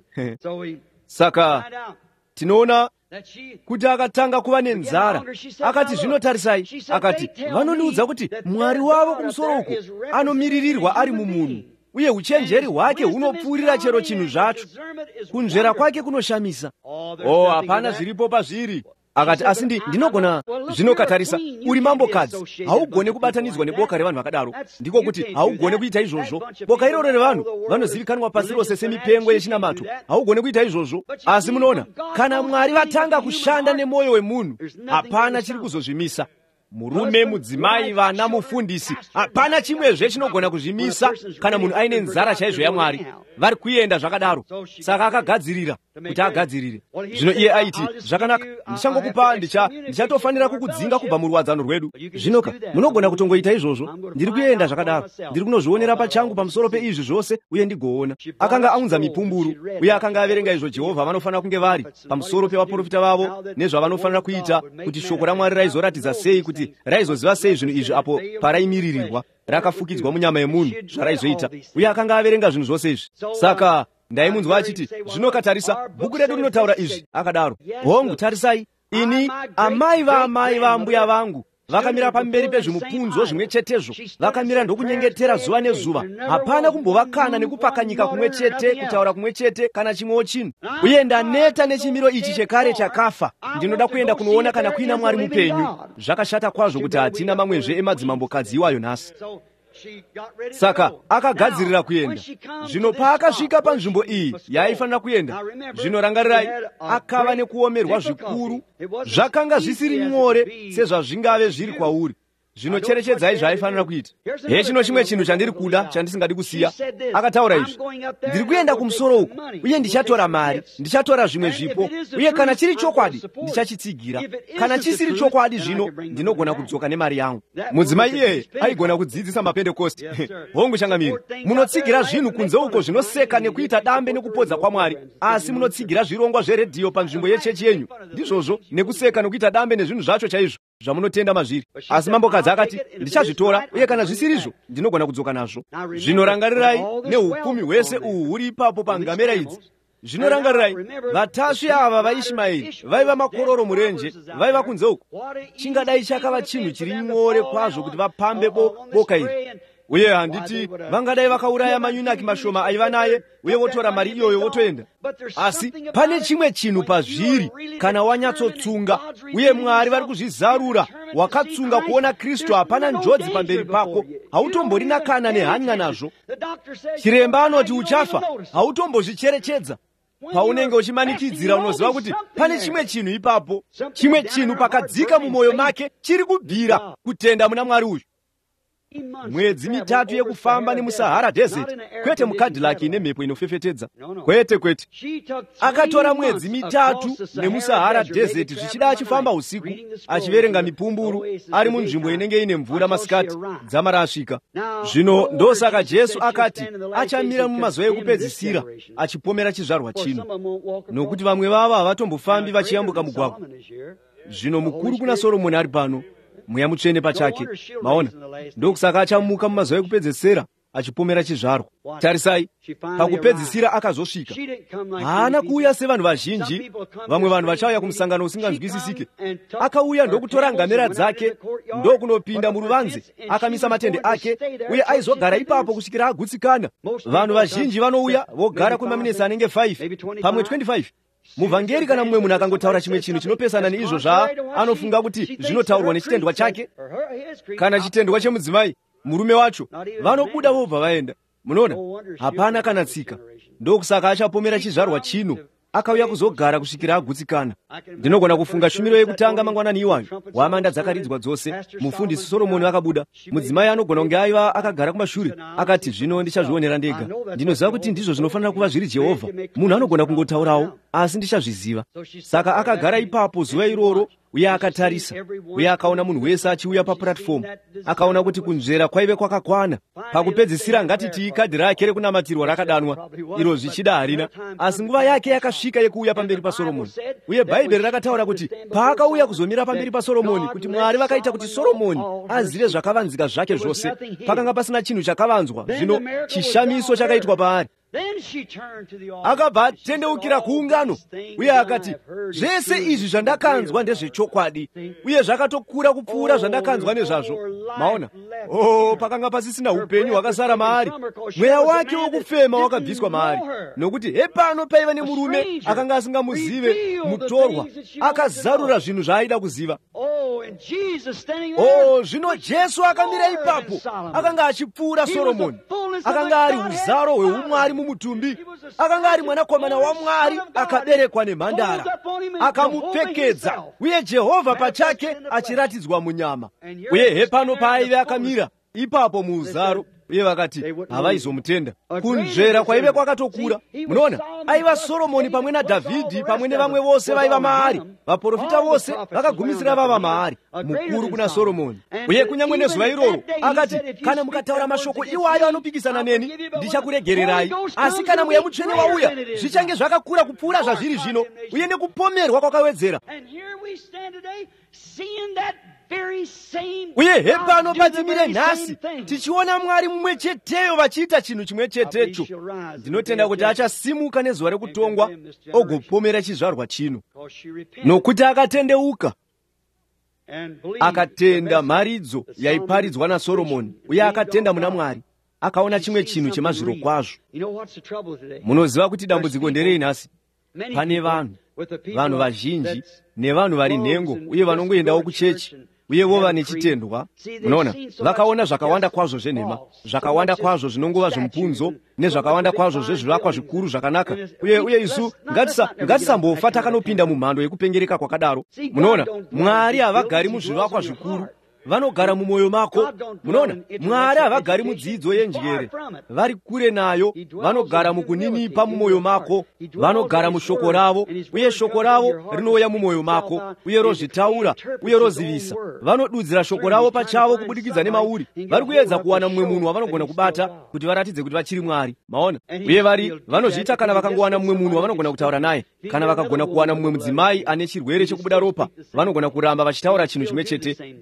Saka tinoona kuti akatanga kuva nenzara. Akati, zvinotarisai, akati, vanondiudza kuti Mwari wavo kumusoro uko anomiririrwa ari mumunhu, uye uchenjeri hwake hunopfuurira chero chinhu zvacho, kunzvera kwake kunoshamisa. Oh, hapana zviripo pazviri. Akati, asi ndi ndinogona. Zvinokatarisa, uri mambokadzi, haugone kubatanidzwa neboka revanhu vakadaro. Ndiko kuti haugone kuita izvozvo. Boka iroro revanhu vanozivikanwa pasi rose semipengo yechinamato. Haugone kuita izvozvo. Asi munoona, kana Mwari vatanga kushanda nemwoyo wemunhu, hapana chiri kuzozvimisa. Murume, mudzimai, vana, mufundisi, hapana chimwezve chinogona kuzvimisa kana munhu aine nzara chaizvo yaMwari. Vari kuenda zvakadaro. Saka akagadzirira kuti agadzirire. Zvino iye aiti, zvakanaka, ndichangokupa, ndicha ndichatofanira kukudzinga kubva murwadzano rwedu. Zvinoka, munogona kutongoita izvozvo. Ndiri kuenda zvakadaro. Ndiri kunozvionera pachangu pamusoro peizvi zvose uye ndigoona. Akanga aunza mipumburu, uye akanga averenga izvo Jehovha vanofanira kunge vari pamusoro pevaprofita vavo, nezvavanofanira kuita, kuti shoko raMwari raizoratidza sei, kuti raizoziva sei zvinhu izvi apo paraimiririrwa, rakafukidzwa munyama yemunhu zvaraizoita. Uye akanga averenga zvinhu zvose izvi. Saka ndaimunzwa achiti, zvinokatarisa, bhuku redu rinotaura izvi. Akadaro, hongu, tarisai, ini amai vaamai vaambuya vangu vakamira pamberi pezvimupunzo zvimwe chetezvo, vakamira ndokunyengetera zuva nezuva. Hapana kumbovakana nekupakanyika kumwe chete, kutaura kumwe chete kana chimwewo chinhu. Uye ndaneta nechimiro ichi chekare chakafa. Ndinoda kuenda kunoona kana kuina Mwari mupenyu. Zvakashata kwazvo kuti hatina mamwezve emadzimambokadzi iwayo nhasi. Saka akagadzirira kuenda. Zvino paakasvika panzvimbo iyi yaaifanira kuenda, zvino rangarirai, akava nekuomerwa zvikuru. Zvakanga zvisiri nyore sezvazvingave zviri kwauri. Zvino cherechedzai zvaaifanira kuita. He, chino chimwe chinhu chandiri kuda chandisingadi kusiya. Akataura izvi, ndiri kuenda kumusoro uku, uye ndichatora mari, ndichatora zvimwe zvipo, uye kana chiri chokwadi ndichachitsigira. Kana chisiri chokwadi, zvino ndinogona kudzoka nemari yangu. Mudzimai iyeye aigona kudzidzisa mapendekosti. Hongu changamiri, munotsigira zvinhu kunze uko zvinoseka nekuita dambe nekupodza kwaMwari, asi munotsigira zvirongwa zveredhiyo panzvimbo yechechi yenyu, ndizvozvo, nekuseka nekuita dambe nezvinhu zvacho chaizvo zvamunotenda mazviri. Asi mambokadzi akati, ndichazvitora, uye kana zvisirizvo ndinogona kudzoka nazvo. Zvinorangarirai neupfumi hwese uhu huri ipapo pangamera idzi. Zvinorangarirai, vatasvi ava vaIsmaeri vaiva makororo murenje, vaiva kunze uko. Chingadai chakava chinhu chiri nyore kwazvo kuti vapambe bo, boka iri. uye handiti vangadai vakauraya manyunaki mashoma aiva naye uye votora mari iyoyo votoenda. Asi pane chimwe chinhu pazviri kana wanyatsotsunga uye Mwari vari kuzvizarura, wakatsunga kuona Kristu, hapana njodzi pamberi pako, hautomborina kana nehanya nazvo. Chiremba anoti uchafa, hautombozvicherechedza. Paunenge uchimanikidzira unoziva kuti pane chimwe chinhu ipapo, chimwe chinhu pakadzika mumwoyo make chiri kubvira kutenda muna Mwari uyu. Mwedzi mitatu yekufamba nemuSahara Desert, kwete mukadhilaki ine mhepo inofefetedza, kwete kwete. Akatora mwedzi mitatu nemuSahara Desert zvichida achifamba usiku achiverenga mipumburu ari munzvimbo inenge ine mvura masikati dzamara asvika. Zvino ndosaka Jesu akati achamira mumazuva ekupedzisira achipomera chizvarwa chino, nokuti vamwe vavo havatombofambi vachiyambuka mugwagwa. Zvino mukuru kuna Soromoni ari pano, Mweya Mutsvene pachake, maona, ndokusaka achamuka mumazuva ekupedzisira achipomera chizvarwa. Tarisai, pakupedzisira akazosvika. Haana kuuya sevanhu vazhinji, vamwe vanhu vachauya kumusangano usinganzwisisike. Akauya ndokutora ngamera dzake, ndokunopinda muruvanze, akamisa matende ake, uye aizogara ipapo kusvikira agutsikana. Vanhu vazhinji vanouya vogara kwemaminitsi anenge five, pamwe twenty-five. Muvhangeri kana mumwe munhu akangotaura chimwe chinhu chinopesana neizvo zva anofunga kuti zvinotaurwa nechitendwa chake kana chitendwa chemudzimai, murume wacho, vanobuda vobva vaenda. Munoona, hapana kana tsika. Ndokusaka achapomera chizvarwa chino, akauya kuzogara kusvikira agutsikana. Ndinogona kufunga shumiro yekutanga mangwanani iwayo, hwamanda dzakaridzwa dzose, mufundisi Soromoni akabuda. Mudzimai anogona kunge aiva akagara kumashure, akati zvino ndichazvionera ndega. Ndinoziva kuti ndizvo zvinofanira kuva zviri Jehovha. Munhu anogona kungotaurawo, asi ndichazviziva. Saka akagara ipapo zuva iroro, uye akatarisa, uye akaona munhu wese achiuya papuratifomu. Akaona kuti kunzvera kwaive kwakakwana. Pakupedzisira ngatiti kadhi rake rekunamatirwa rakadanwa, iro zvichida harina, asi nguva yake yakasvika yekuuya pamberi paSoromoni. Uye Bhaibheri rakataura kuti paakauya kuzomira pamberi paSoromoni, kuti Mwari vakaita kuti Soromoni azive zvakavanzika zvake zvose, pakanga pasina chinhu chakavanzwa. Zvino chishamiso chakaitwa paari. Akabva atendeukira kuungano uye akati, zvese izvi zvandakanzwa ndezvechokwadi, uye zvakatokura kupfuura zvandakanzwa nezvazvo. Maona, oh, pakanga pasisina upenyu hwakasara maari. Mweya wake wokufema wakabviswa maari, nokuti hepano paiva nemurume akanga asingamuzive, mutorwa, akazarura zvinhu zvaaida kuziva. Oh, zvino Jesu akamira ipapo, akanga achipfuura Soromoni. Akanga ari uzaro hweumwari mumutumbi, akanga ari mwanakomana waMwari akaberekwa nemhandara, akamupfekedza, uye Jehovha pachake achiratidzwa munyama. Uye hepano paaive akamira ipapo muuzaro, uye vakati havaizomutenda. Kunzvera kwaive kwakatokura. Munoona, aiva Soromoni pamwe naDhavhidhi pamwe nevamwe vose vaiva maari. Vaprofita vose vakagumisira vava maari, mukuru kuna Soromoni. Uye kunyange nezuva iroro akati, kana mukataura mashoko iwayo anopikisana neni, ndichakuregererai. Asi kana Mweya Mutsvene wauya, zvichange zvakakura kupfuura zvazviri zvino, uye nekupomerwa kwakawedzera. Uye hepano patimire nhasi tichiona Mwari mumwe cheteyo vachiita chinhu chimwe chetecho. Ndinotenda kuti achasimuka nezuva rekutongwa ogopomera chizvarwa chino, nokuti akatendeuka, akatenda mharidzo yaiparidzwa naSoromoni, uye akatenda muna Mwari, akaona chimwe chinhu chemazviro kwazvo. Munoziva kuti dambudziko nderei nhasi? Pane vanhu, vanhu vazhinji nevanhu vari nhengo uye vanongoendawo kuchechi uye vova nechitendwa. Munoona, vakaona zvakawanda kwazvo zvenhema, zvakawanda kwazvo zvinongova zvemupunzo, nezvakawanda kwazvo zvezvivakwa zvikuru zvakanaka, uye uye isu ngatisa ngatisambofa takanopinda mumhando yekupengereka kwakadaro. Munoona, Mwari havagari muzvivakwa zvikuru, vanogara mumwoyo mako. Munoona, Mwari havagari mudzidzo yenjere, vari kure nayo, vanogara mukuninipa mumwoyo mako, vanogara mushoko ravo, uye shoko ravo rinouya mumwoyo mako, uye rozvitaura, uye rozivisa. Vanodudzira shoko ravo pachavo kubudikidza nemauri. Vari kuedza kuwana mumwe munhu wavanogona kubata kuti varatidze kuti vachiri Mwari. Maona, uye vari vanozviita kana vakangowana mumwe munhu wavanogona kutaura naye, kana vakagona kuwana mumwe mudzimai ane chirwere chekubuda ropa, vanogona kuramba vachitaura chinhu chimwe chete, vanogona kuita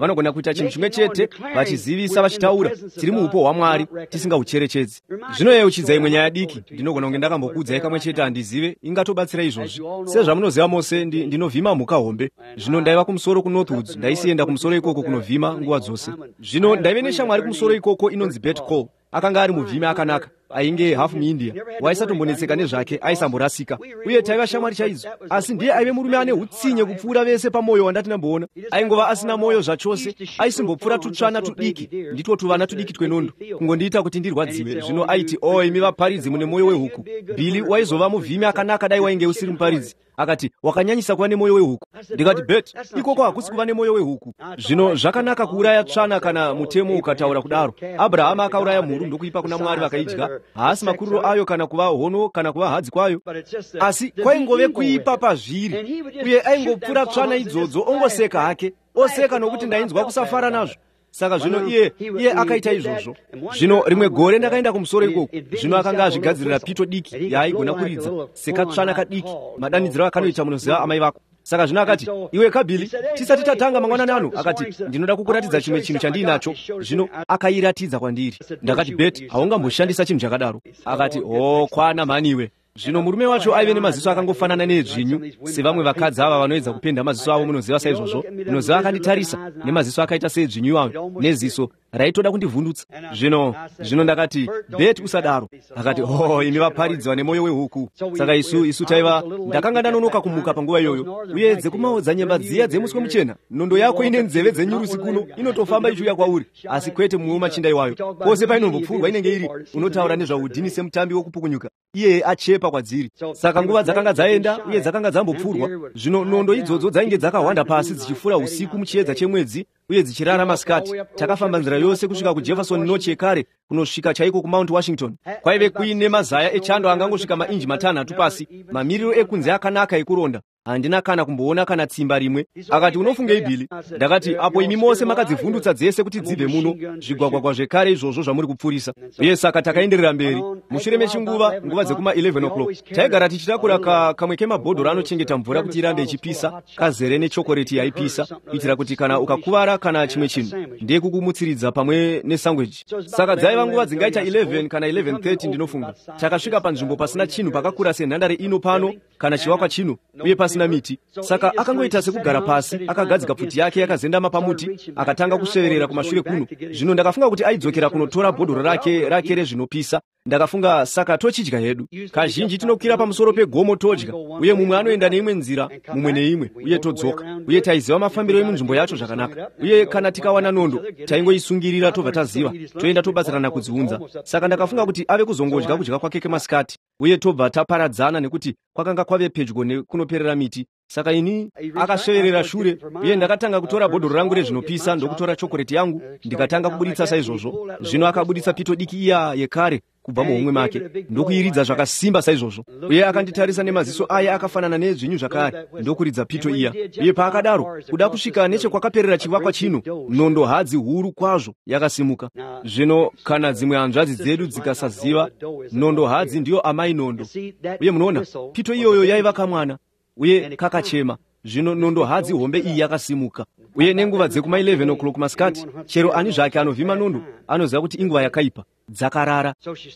vaita chinhu chimwe chete, vachizivisa vachitaura tiri muupo hwaMwari tisingaucherechedzi. Zvino iye uchidza imwe nyaya diki, ndinogona kunge ndakambokuudzai kamwe chete handizive ingatobatsira izvozvi. Sezvamunoziva mose, ndinovhima mhuka hombe. Zvino ndaiva kumusoro kuNorthwoods, ndaisienda kumusoro ikoko kunovhima nguva dzose. Zvino ndaive neshamwari kumusoro ikoko inonzi Bet Cole. Akanga ari muvhimi akanaka, ainge hafu muIndia, waisatombonetseka nezvake, aisamborasika. Uye taiva shamwari chaidzo, asi ndiye aive murume ane utsinye kupfuura vese pamwoyo wandati ndamboona. Aingova asina mwoyo zvachose, aisimbopfuura tutsvana tudiki, nditwo tuvana tudiki twenondo, kungondiita kuti ndirwadziwe. Zvino aiti, "O imi vaparidzi mune mwoyo wehuku." Billy waizova muvhimi akanaka dai wainge usiri muparidzi. Akati, "Wakanyanyisa kuva nemwoyo wehuku." Ndikati, "Bet, ikoko hakusi kuva nemwoyo wehuku." Zvino zvakanaka kuuraya tsvana kana mutemo ukataura kudaro. Abrahama akauraya mhuru ndokuipa kuna Mwari vakaidya. Haasi makuriro ayo kana kuva hono kana kuva hadzi kwayo, asi kwaingove kuipa pazviri. Uye aingopfuura tsvana idzodzo ongoseka hake, oseka nokuti ndainzwa kusafara nazvo. Saka zvino iye iye akaita izvozvo. Zvino rimwe gore ndakaenda kumusoro ikoko. Zvino akanga azvigadzirira pito diki yaaigona kuridza sekatsvana kadiki, madanidziro akanoita munoziva amai vako. Saka zvino akati, "Iwe Kabili, tisati tatanga mangwanani ano." Akati, "Ndinoda kukuratidza chimwe chinhu chandiinacho." Zvino akairatidza kwandiri. Ndakati, "Bet, haungamboshandisa chinhu chakadaro." Akati, "Oh, kwana maniwe." Zvino murume wacho aive nemaziso akangofanana nedzvinyu, sevamwe vakadzi ava vanoedza kupenda maziso avo, munoziva saizvozvo. Munoziva akanditarisa nemaziso akaita sedzvinyu avo, neziso raitoda kundivhundutsa. Zvino zvino ndakati, "Bet, usadaro." Akati, "Oh, imi vaparidzi vane mwoyo wehuku." Saka isu isu taiva, ndakanga ndanonoka kumuka panguva iyoyo. Uye dzekumaodza nyemba dziya dzemuswe muchena, nondo yako ine nzeve dzenyurusi kuno, inotofamba ichiuya kwauri, asi kwete mumwe machinda iwayo. Pose painombopfurwa inenge iri, unotaura nezvaudhini semutambi wokupukunyuka. Iye achepa kwadziri. Saka nguva dzakanga dzaenda uye dzakanga dzambopfurwa. Zvino nondo idzodzo dzainge dzakahwanda pasi dzichifura usiku muchiedza chemwedzi uye dzichirara masikati. Takafamba nzira yose kusvika kuJefferson Notch yekare kunosvika chaiko kuMount Washington. Kwaive kuine mazaya echando angangosvika mainji matanhatu pasi, mamiriro ekunze akanaka ekuronda. Handina kana kumboona kana tsimba rimwe. Akati, "Unofungei Billy?" Ndakati, "Apo imi mose makadzivhundutsa dzese kuti dzibve muno, zvigwagwagwa zvekare izvozvo zvamuri kupfurisa." Uye saka takaenderera mberi. Mushure mechinguva, nguva dzekuma eleven o'clock, taigara tichitakura ka, kamwe kemabhodhoro anochengeta mvura kuti irambe ichipisa, kazere nechokoreti yaipisa, kuitira kuti kana ukakuvara kana chimwe chinhu, ndiye kukumutsiridza pamwe nesangweji. Saka dzaiva nguva dzingaita eleven kana eleven thirty ndinofunga. Takasvika panzvimbo pasina chinhu pakakura senhandare ino pano, kana chivakwa chino, uye pasina miti. Saka akangoita sekugara pasi, akagadzika pfuti yake yakazendama pamuti, akatanga kusveverera kumashure kuno. Zvino ndakafunga kuti aidzokera kunotora bhodhoro rake rake rezvinopisa. Ndakafunga, saka tochidya hedu. Kazhinji tinokwira pamusoro pegomo todya, uye mumwe anoenda neimwe nzira, mumwe neimwe, uye todzoka. Uye taiziva mafambiro emunzvimbo yacho zvakanaka. Uye kana tikawana nondo, taingoisungirira tobva taziva, toenda tobatsirana kudziunza. Saka ndakafunga kuti ave kuzongodya kudya kwake kemasikati, uye tobva taparadzana nekuti kwakanga kwave pedyo nekunoperera miti. Saka ini akasveverera shure, uye ndakatanga kutora bhodhoro rangu rezvinopisa ndokutora chokoreti yangu, ndikatanga kubuditsa saizvozvo. Zvino akabuditsa pito diki iya yekare kubva muhomwe make, ndokuiridza zvakasimba saizvozvo. Uye akanditarisa nemaziso aya akafanana nezvinyu zvakare, ndokuridza pito iya. Uye paakadaro, kuda kusvika nechekwakaperera chivakwa chino, nondo hadzi huru kwazvo yakasimuka. Zvino kana dzimwe hanzvadzi dzedu dzikasaziva, nondo hadzi ndiyo amai nondo. Uye munoona, pito iyoyo yaiva kamwana, uye kakachema. Zvino nondo hadzi hombe iyi yakasimuka. Uye nenguva dzekuma eleven o'clock masikati, chero ani zvake anovhima nondo anoziva kuti inguva yakaipa, dzakarara.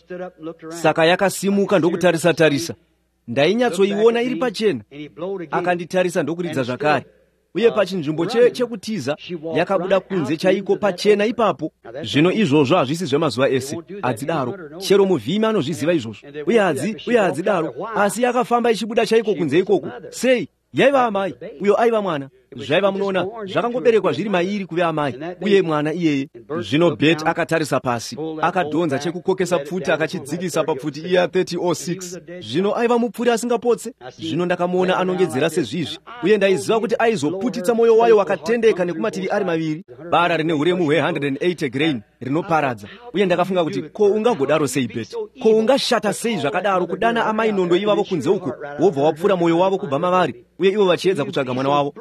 Saka yakasimuka ndokutarisa-tarisa. Ndainyatsoiona iri pachena. Akanditarisa ndokuridza zvakare. Uye pachinzvimbo che, chekutiza yakabuda kunze chaiko pachena ipapo. Zvino izvozvo hazvisi zvemazuva ese, hadzidaro. Chero muvhimi anozviziva izvozvo. Uye hadzi, uye hadzidaro. Asi yakafamba ichibuda chaiko kunze ikoko. Sei? Yaiva amai, uyo aiva mwana. Zvaiva munoona, zvakangoberekwa zviri mairi kuve amai, uye mwana iyeye. Zvino Bet akatarisa pasi, akadhonza chekukokesa pfuti akachidzikisa papfuti iya thirty oh six. Zvino aiva mupfuri asingapotse. Zvino ndakamuona anongedzera sezvizvi, uye ndaiziva kuti aizoputitsa mwoyo wayo wakatendeka nekumativi ari maviri, bara rine uremu hwe one hundred eighty grain rinoparadza. Uye ndakafunga kuti, ko ungangodaro sei Bet? Ko ungashata sei zvakadaro kudana amai nondo ivavo kunze uko, wobva wapfura mwoyo wavo kubva mavari, uye ivo vachiedza kutsvaga mwana wavo? Ungave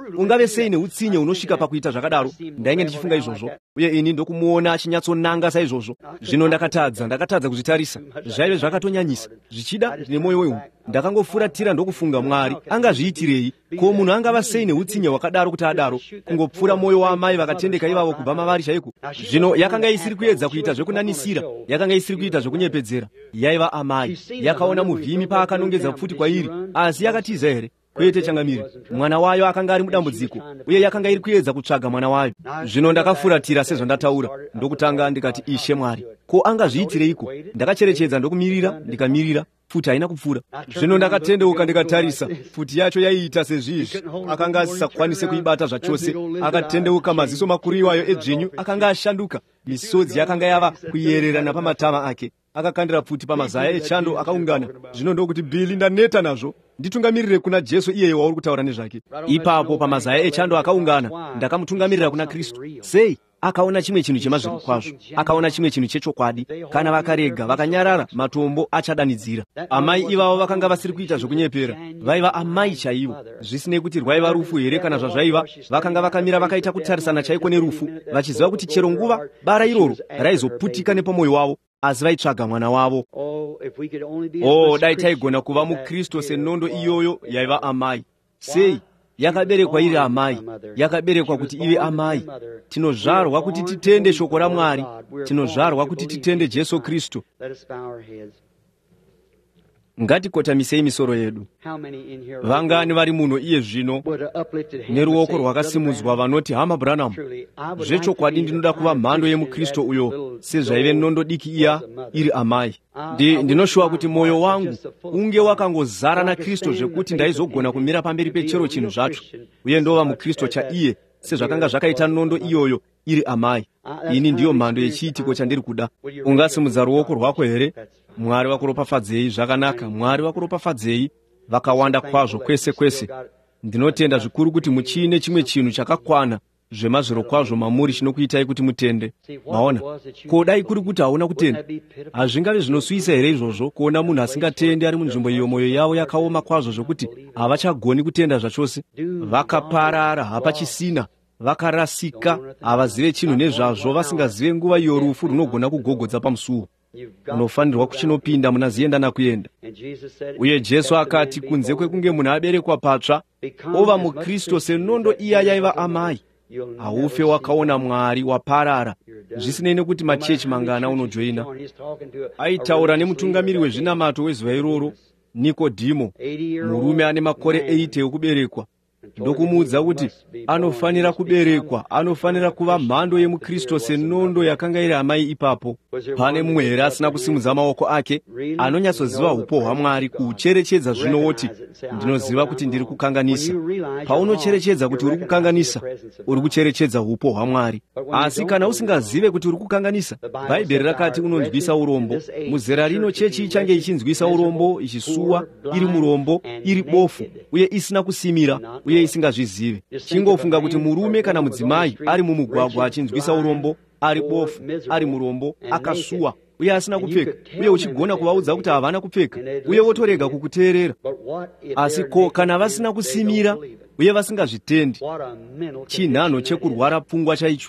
angave seine utsinye unosvika pakuita zvakadaro. Ndainge ndichifunga izvozvo, uye ini ndokumuona achinyatsonanga saizvozvo. Zvino ndakatadza ndakatadza kuzvitarisa. Zvaive zvakatonyanyisa. Zvichida ndine mwoyo wehu. Ndakangofuratira ndokufunga, Mwari angazviitirei? Ko, munhu angava sei neutsinye hwakadaro kuti adaro, kungopfura mwoyo waamai vakatendeka ivavo kubva mavari chaiko? Zvino yakanga isiri kuedza kuita zvekunanisira, yakanga isiri kuita zvekunyepedzera. Yaiva amai. Yakaona muvhimi paakanongedza pfuti kwairi, asi yakatiza here? Kwete changamiri. Mwana wayo akanga ari mudambudziko, uye yakanga iri kuedza kutsvaga mwana wayo. Zvino ndakafuratira sezvandataura, ndokutanga ndikati, Ishe Mwari, ko angazviitireiko? Ndakacherechedza ndokumirira, ndikamirira, pfuti haina kupfuura. Zvino ndakatendeuka ndikatarisa, pfuti yacho yaiita sezvizvi. Akanga asisakwanise kuibata zvachose. Akatendeuka, maziso makuru iwayo edzvinyu akanga ashanduka. Misodzi yakanga yava kuyererana pamatama ake. Akakandira pfuti pamazaya echando akaungana. Zvino ndokuti, Bili, ndaneta nazvo. Nditungamirire kuna Jesu iyeye wauri kutaura nezvake. Ipapo pamazaya echando akaungana, ndakamutungamirira kuna Kristu. Sei? Akaona chimwe chinhu chemazviri kwazvo. Akaona chimwe chinhu chechokwadi. Kana vakarega vakanyarara, matombo achadanidzira. Amai ivavo vakanga vasiri kuita zvokunyepera. Vaiva amai chaivo. Zvisinei kuti rwaiva rufu here kana zvazvaiva, vakanga vakamira vakaita kutarisana chaiko nerufu, vachiziva kuti chero nguva bara iroro raizoputika nepamwoyo wavo, asi vaitsvaga mwana wavo. Oh, dai taigona kuva muKristu senondo iyoyo yaiva amai. Sei? Yakaberekwa iri amai, yakaberekwa kuti ive amai. Tinozvarwa kuti titende shoko raMwari, tinozvarwa kuti titende Jesu Kristu. Ngatikotamisei misoro yedu. Vangani vari muno iye zvino neruoko rwakasimudzwa vanoti, hama Branham, zvechokwadi ndinoda kuva mhando yemuKristu uyo, sezvaive nondo diki iya iri amai. Ndi ndinoshuva kuti mwoyo wangu unge wakangozara naKristu zvekuti ndaizogona kumira pamberi pechero chinhu zvacho, uye ndova muKristu chaiye, sezvakanga zvakaita nondo iyoyo iri amai. Ini ndiyo mhando yechiitiko chandiri kuda. Ungasimudza ruoko rwako here? Mwari vakuropafadzei. Zvakanaka, Mwari vakuropafadzei vakawanda kwazvo kwese kwese. Ndinotenda zvikuru kuti muchine chimwe chinhu chakakwana zvemazviro kwazvo mamuri chinokuitai kuti mutende. Maona, ko dai kuri kuti hauna kutenda, hazvingave zvinosvisa here izvozvo kuona munhu asingatendi ari munzvimbo iyo mwoyo yavo yakaoma kwazvo zvokuti havachagoni kutenda zvachose? Vakaparara hapachisina, vakarasika, havazive chinhu nezvazvo, vasingazive nguva iyo rufu runogona kugogodza pamusuwo. Unofanirwa kuchinopinda muna ziyenda nakuenda. Uye Jesu akati, kunze kwekunge munhu aberekwa patsva, ova muKristu senondo iya yaiva amai, haufe wakaona Mwari, waparara. Zvisinei nekuti machechi mangana unojoina. Aitaura nemutungamiri wezvinamato wezuva iroro, Nikodhimo, murume ane makore eighty okuberekwa. Ndokumuudza kuti anofanira kuberekwa, anofanira kuva mhando yemuKristu senondo yakanga iri amai ipapo. Pane mumwe here asina kusimudza maoko ake, anonyatsoziva upo hwaMwari kuucherechedza zvinowoti, ndinoziva kuti ndiri kukanganisa. Paunocherechedza kuti uri kukanganisa, uri kucherechedza upo hwaMwari. Asi kana usingazive kuti uri kukanganisa, Bhaibheri rakati unonzwisa urombo. Muzera rino chechi ichange ichinzwisa urombo, ichisuwa, iri murombo, iri bofu, uye isina kusimira, uye isingazvizive. Chingofunga kuti murume kana mudzimai ari mumugwagwa achinzwisa urombo, ari bofu, ari murombo, akasuwa, uye asina kupfeka, uye uchigona kuvaudza kuti havana kupfeka, uye wotorega kukuteerera. Asi ko kana vasina kusimira uye vasingazvitendi, chinhano chekurwara pfungwa chaicho.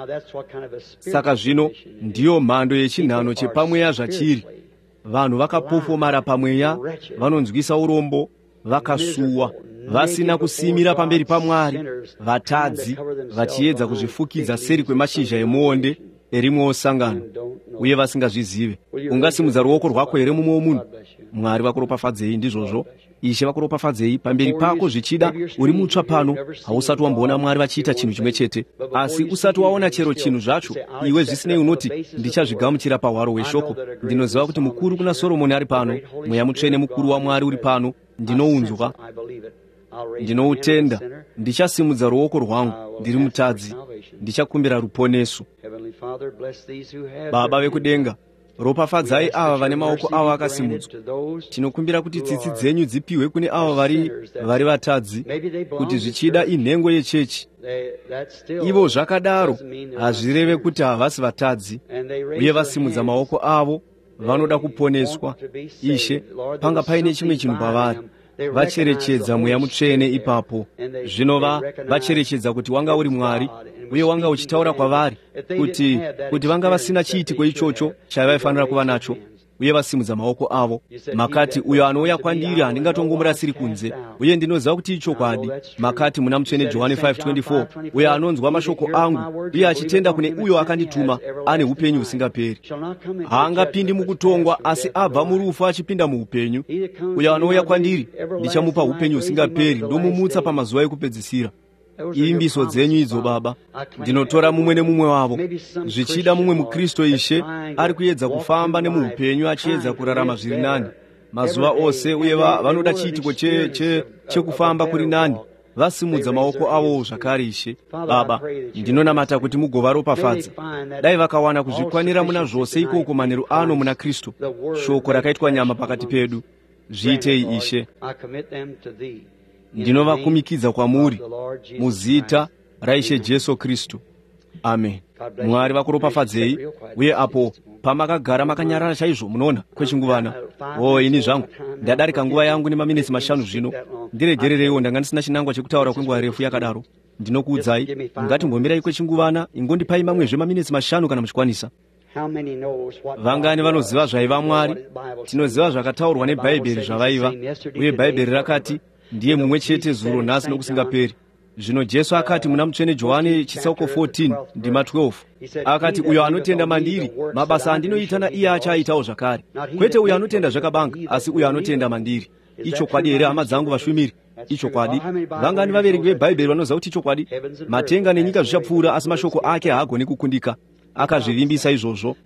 Saka zvino ndiyo mhando yechinhano chepamweya zvachiri. Vanhu vakapofomara pamweya, vanonzwisa urombo, vakasuwa, vasina kusimira pamberi paMwari, vatadzi, vachiedza kuzvifukidza seri kwemashizha emuonde erimwewo sangano, uye vasingazvizive. Ungasimudza ruoko rwako here mumwe womunhu? Mwari vakuropafadzei ndizvozvo. Ishe vakuropafadzei pamberi pako zvichida. Uri mutsva pano, hausati wamboona Mwari vachiita chinhu chimwe chete. Asi usati waona chero chinhu zvacho, iwe zvisinei unoti, ndichazvigamuchira pahwaro hweshoko. Ndinoziva kuti mukuru kuna Soromoni ari pano, mweya mutsvene mukuru waMwari uri pano. Ndinounzwa, ndinoutenda. Ndichasimudza ruoko rwangu, ndiri mutadzi, ndichakumbira ruponeso. Baba vekudenga, ropafadzai ava vane maoko avo akasimudzwa. Tinokumbira kuti tsitsi dzenyu dzipiwe kune ava vari vari vatadzi, kuti zvichida inhengo yechechi. Ivo zvakadaro hazvireve kuti havasi vatadzi, uye vasimudza maoko avo vanoda kuponeswa. Ishe, panga paine chimwe chinhu pavari. vacherechedza mweya mutsvene ipapo. Zvinova vacherechedza kuti wanga uri Mwari, uye wanga uchitaura kwavari kuti kuti vanga vasina chiitiko ichocho chaivaifanira kuva nacho, uye vasimudza maoko avo. Makati, uyo anouya kwandiri handingatongomurasiri kunze, uye ndinoziva kuti ichokwadi. Makati muna mutsvene Johani five twenty-four, uyo anonzwa mashoko angu uye achitenda kune uyo akandituma ane upenyu husingaperi. Haangapindi mukutongwa, asi abva murufu achipinda muupenyu. Uyo anouya kwandiri ndichamupa upenyu husingaperi, ndomumutsa pamazuva ekupedzisira. Imbiso dzenyu idzo Baba, ndinotora mumwe nemumwe wavo, zvichida mumwe muKristu Ishe ari kuedza kufamba nemuupenyu achiedza kurarama zviri nani mazuva ose, uye vanoda chiitiko chekufamba che, che kuri nani, vasimudza maoko avo zvakare. Ishe Baba, ndinonamata kuti mugovaropafadza. Dai vakawana kuzvikwanira muna zvose ikoko manheru ano muna Kristu, shoko rakaitwa nyama pakati pedu. Zviitei Ishe. Ndinovakumikidza kwamuri muzita raIshe Jesu Kristu. Amen. Mwari vakuropafadzei. Uye apo pamakagara makanyarara chaizvo, munoona kwechinguvana. O, ini zvangu ndadarika nguva yangu nemaminitsi mashanu zvino. Ndiregerereiwo, ndanga ndisina chinangwa chekutaura kwenguva refu yakadaro. Ndinokuudzai, ngatimbomirai kwechinguvana, ingondipai mamwezve maminitsi mashanu kana muchikwanisa. Vangani vanoziva zvaiva Mwari? Tinoziva zvakataurwa neBhaibheri zvavaiva, uye Bhaibheri rakati ndiye mumwe chete zuro nhasi nokusingaperi. Zvino Jesu akati muna mutsvene Johani chitsauko fourteen ndima twelve, akati uyo anotenda mandiri, mabasa andinoita naiye achaitawo zvakare. Kwete uyo anotenda zvakabanga, asi uyo anotenda mandiri. Ichokwadi here hama dzangu vashumiri? Ichokwadi. Vangani vaverengi veBhaibheri vanoziva kuti ichokwadi? Matenga nenyika zvichapfuura, asi mashoko ake haagoni kukundika. Akazvivimbisa izvozvo.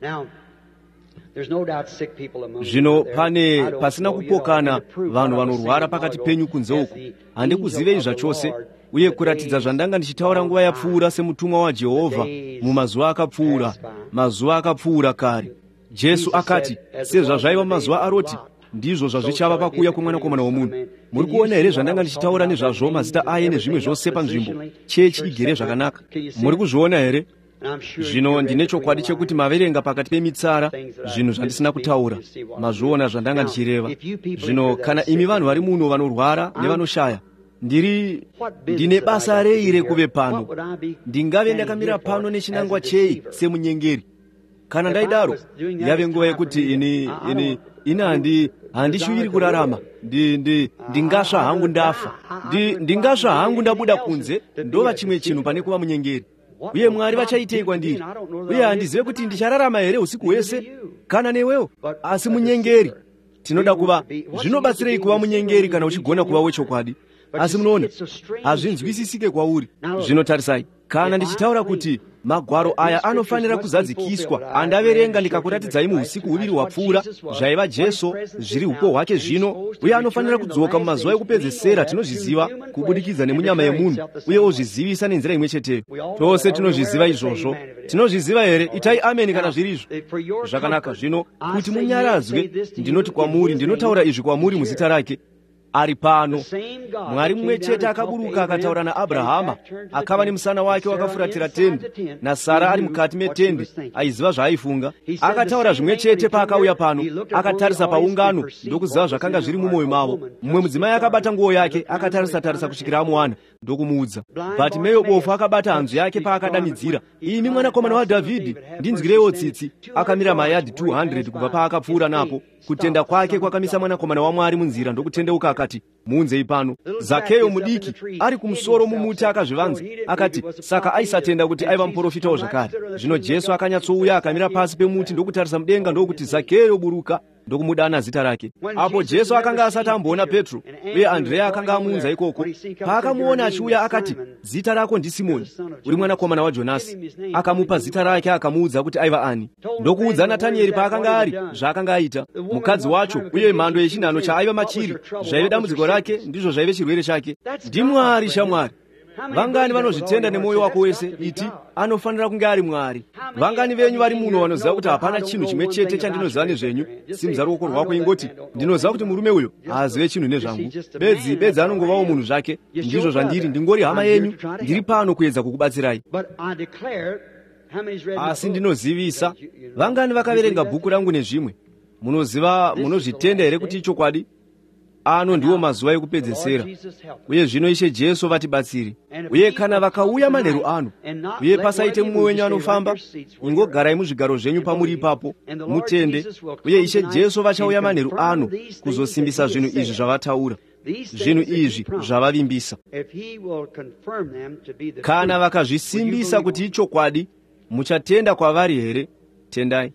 Zvino pane pasina kupokana vanhu vanorwara pakati penyu kunze uku. Handikuzivei zvachose, uye kuratidza zvandanga ndichitaura nguva yapfuura semutumwa waJehovha mumazuva akapfuura, mazuva akapfuura kare. Jesu akati, sezvazvaiva mazuva aRoti, ndizvo zvazvichava pakuuya kwomwanakomana womunhu. Muri kuona here zvandanga ndichitaura nezvazvo, mazita aye nezvimwe zvose panzvimbo, chechi igere zvakanaka? Muri kuzviona here? Zvino ndine chokwadi chekuti maverenga pakati pemitsara zvinhu zvandisina kutaura, mazviona zvandanga ndichireva. Zvino kana imi vanhu vari muno vanorwara nevanoshaya, ndiri ndine basa rei rekuve pano? Ndingave ndakamira pano nechinangwa chei semunyengeri? Kana ndaidaro, yave nguva yekuti ini ini ina handi handishuviri kurarama. Ndi ndi ndingasva hangu ndafa. Ndi ndingasva hangu ndabuda kunze ndova chimwe chinhu pane kuva munyengeri. Uye Mwari vachaitei kwandiri? Uye handizive kuti ndichararama here usiku hwese kana newewo? Asi munyengeri tinoda kuva. Zvinobatsirei kuva munyengeri kana uchigona kuva wechokwadi? Asi munoona, hazvinzwisisike kwauri. Zvinotarisai, kana ndichitaura kuti magwaro aya anofanira kuzadzikiswa, andaverenga ndikakuratidzai muusiku huviri hwapfuura zvaiva Jesu zviri upo hwake zvino, uye anofanira kudzoka mumazuva ekupedzisira, tinozviziva kubudikidza nemunyama yemunhu, uye ozvizivisa nenzira imwe cheteyo. Tose tinozviziva izvozvo. Tinozviziva here? Itai ameni kana zvirizvo. Zvakanaka. Zvino kuti munyaradzwe, ndinoti kwamuri, ndinotaura izvi kwamuri muzita rake. Ari pano Mwari mumwe chete akaburuka akataura naAbhrahama, akava nemusana wake wakafuratira tende, naSara ari mukati metende aiziva zvaaifunga. Akataura zvimwe chete paakauya pano, akatarisa paungano ndokuziva zvakanga zviri mumwoyo mavo. Mumwe mudzimai akabata nguo yake, akatarisa-tarisa kusvikira amuwana ndokumuudza. Bhatimeyo bofu akabata hanzu yake paakadanidzira, imi mwanakomana waDhavhidhi, ndinzwireiwo tsitsi. Akamira mayadhi two hundred kubva paakapfuura napo. Kutenda kwake kwakamisa mwanakomana waMwari munzira ndokutendeuka akati, muunzei pano. Zakeyo mudiki ari kumusoro mumuti akazvivanza, akati saka aisatenda kuti aiva muprofitawo zvakare. Zvino Jesu akanyatsouya akamira pasi pemuti ndokutarisa mudenga ndokuti, Zakeyo buruka, ndokumudana zita rake. Apo Jesu akanga asati amboona Petro, uye Andrea akanga amuunza ikoko. Paakamuona achiuya akati, zita rako ndiSimoni, uri mwanakomana waJonasi. Akamupa zita rake akamuudza kuti aiva ani. Ndokuudza Natanieri paakanga ari zvaakanga aita. Mukadzi wacho uye mhando yechinhano chaaiva machiri zvaive dambudziko rake, ndizvo zvaive chirwere chake. NdiMwari shamwari. Vangani vanozvitenda nemwoyo wako wese, iti anofanira kunge ari Mwari. Vangani venyu vari muno vanoziva kuti hapana chinhu chimwe chete chandinoziva nezvenyu, simudza ruoko rwako ingoti, ndinoziva kuti murume uyo haazive chinhu nezvangu. Bedzi bedzi anongovawo munhu zvake. Ndizvo zvandiri, ndingori hama yenyu, ndiri pano kuedza kukubatsirai. Asi ndinozivisa, vangani vakaverenga bhuku rangu nezvimwe? Munoziva, munozvitenda here kuti ichokwadi? ano ndiwo mazuva ekupedzesera, uye zvino Ishe Jesu vatibatsire. Uye kana vakauya manheru ano, uye pasaite mumwe wenyu anofamba, ingogarai muzvigaro zvenyu pamuri ipapo, mutende, uye Ishe Jesu vachauya manheru ano kuzosimbisa zvinhu izvi zvavataura, zvinhu izvi zvavavimbisa. Kana vakazvisimbisa kuti ichokwadi, muchatenda kwavari here? Tendai.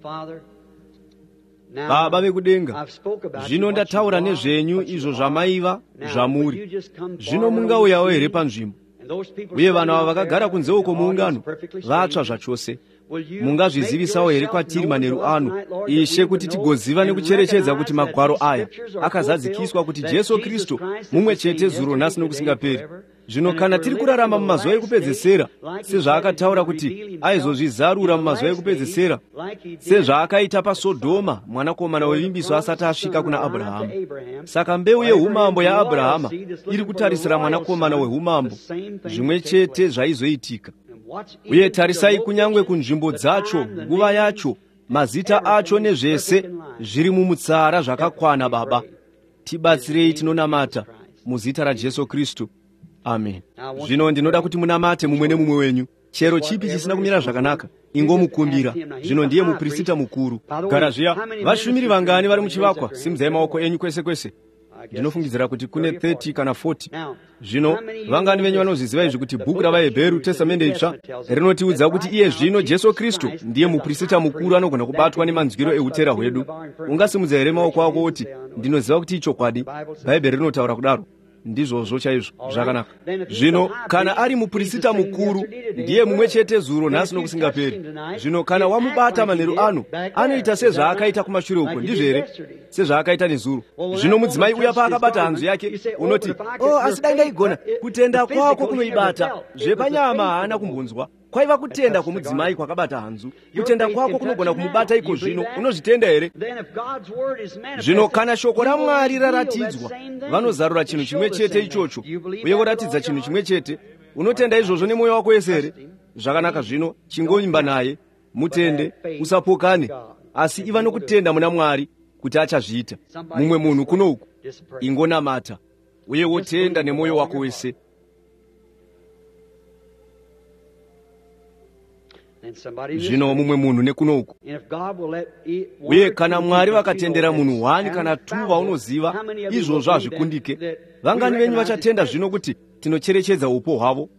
Baba vekudenga, zvino ndataura nezvenyu izvo zvamaiva zvamuri. Zvino mungauyawo here panzvimbo? Uye vanhu ava vakagara kunze uko muungano vatsva zvachose. Mungazvizivisawo here kwatiri manheru ano, Ishe, kuti tigoziva nekucherechedza kuti magwaro aya akazadzikiswa kuti Jesu Kristu mumwe chete zuro nhasi nokusingaperi. Zvino kana tiri kurarama mumazuva ekupedzesera, sezvaakataura kuti aizozvizarura mumazuva ekupedzesera, sezvaakaita paSodhoma mwanakomana wevimbiso asati asvika kuna Abhurahama. Saka mbeu yeumambo yaAbhurahama iri kutarisira mwanakomana weumambo, zvimwe chete zvaizoitika. Uye tarisai, kunyange kunzvimbo dzacho, nguva yacho, mazita acho nezvese zviri mumutsara zvakakwana. Baba, tibatsirei, tinonamata muzita raJesu Kristu. Amen. Zvino ndinoda kuti munamate mumwe nemumwe wenyu. Chero chipi chisina kumira zvakanaka, ingomukumbira. Zvino ndiye muprista mukuru. Gara zviya, vashumiri vangani vari muchivakwa? Simudzai maoko enyu kwese kwese. Ndinofungidzira kuti kune thirty kana forty. Zvino vangani venyu vanozviziva izvi kuti bhuku ravaHebheru, Testamende itsva, rinotiudza kuti iye zvino Jesu Kristu ndiye muprista mukuru anogona kubatwa nemanzwiro eutera hwedu. Ungasimudza here maoko ako kuti ndinoziva kuti ichokwadi? Bhaibheri rinotaura kudaro. Ndizvozvo chaizvo, zvakanaka. Zvino kana ari muprista mukuru, ndiye mumwe chete zuro nhasi nokusingaperi. Zvino kana wamubata manheru ano, anoita sezvaakaita kumashure uko, ndizvo here? Sezvaakaita nezuro. Zvino mudzimai uya paakabata hanzu yake, unoti, oh, asi dai ndaigona. Kutenda kwako kunoibata, zvepanyama haana kumbonzwa. Kwaiva kutenda kwomudzimai kwakabata hanzu. Kutenda kwako kunogona kumubata iko zvino. Unozvitenda here? Zvino kana shoko raMwari raratidzwa, vanozarura chinhu chimwe chete ichocho, uye voratidza chinhu chimwe chete. Unotenda izvozvo nemwoyo wako wese here? Zvakanaka. Zvino chingoimba naye, mutende, usapokane, asi iva nokutenda muna Mwari kuti achazviita. Mumwe munhu kuno uku, ingonamata, uye wotenda nemwoyo wako wese. Zvino mumwe munhu nekuno uku. Uye kana Mwari vakatendera munhu one kana two vaunoziva, izvozvo hazvikundike. Vangani venyu vachatenda zvino kuti tinocherechedza upo hwavo?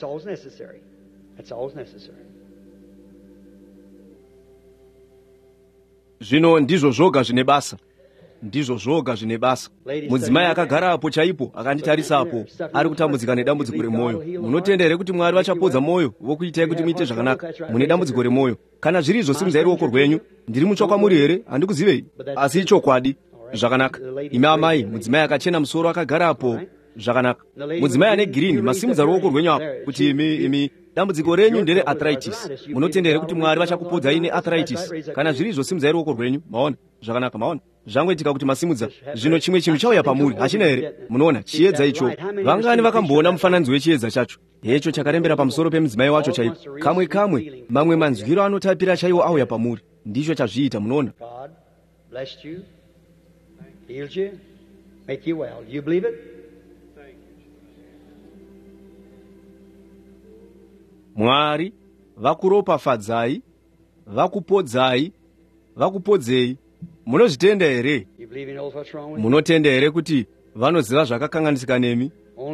Zvino ndizvo zvoga zvine basa. Ndizvo zvoga zvine basa. Mudzimai akagara apo chaipo akanditarisa apo, ari kutambudzika nedambudziko remwoyo. Munotenda here kuti Mwari vachapodza mwoyo vokuitai kuti muite zvakanaka? Mune dambudziko remwoyo. Kana zviri izvo, simudzai ruoko rwenyu. Ndiri mutsva kwamuri here? Handikuzivei, asi ichokwadi. Zvakanaka. Imi amai, mudzimai akachena musoro akagara apo. Zvakanaka. Mudzimai ane girini, masimudza ruoko rwenyu apo kuti imi imi dambudziko renyu ndere arthritis. Munotenda here kuti Mwari vachakupodzai nearthritis? Kana zviri izvo, simudzai ruoko rwenyu. Maona? Zvakanaka. Maona? Zvangoitika kuti masimudza. Zvino chimwe chinhu chauya pamuri, hachina here? Munoona chiedza icho. Vangani vakamboona mufananidzo wechiedza chacho? Hecho chakarembera pamusoro pemudzimai wacho chaipo. Kamwe kamwe mamwe manzwiro anotapira chaiwo auya pamuri. Ndicho chazviita. Munoona? Mwari vakuropafadzai, vakupodzai, vakupodzei. Munozvitenda here? Munotenda here kuti vanoziva zvakakanganisika nemi?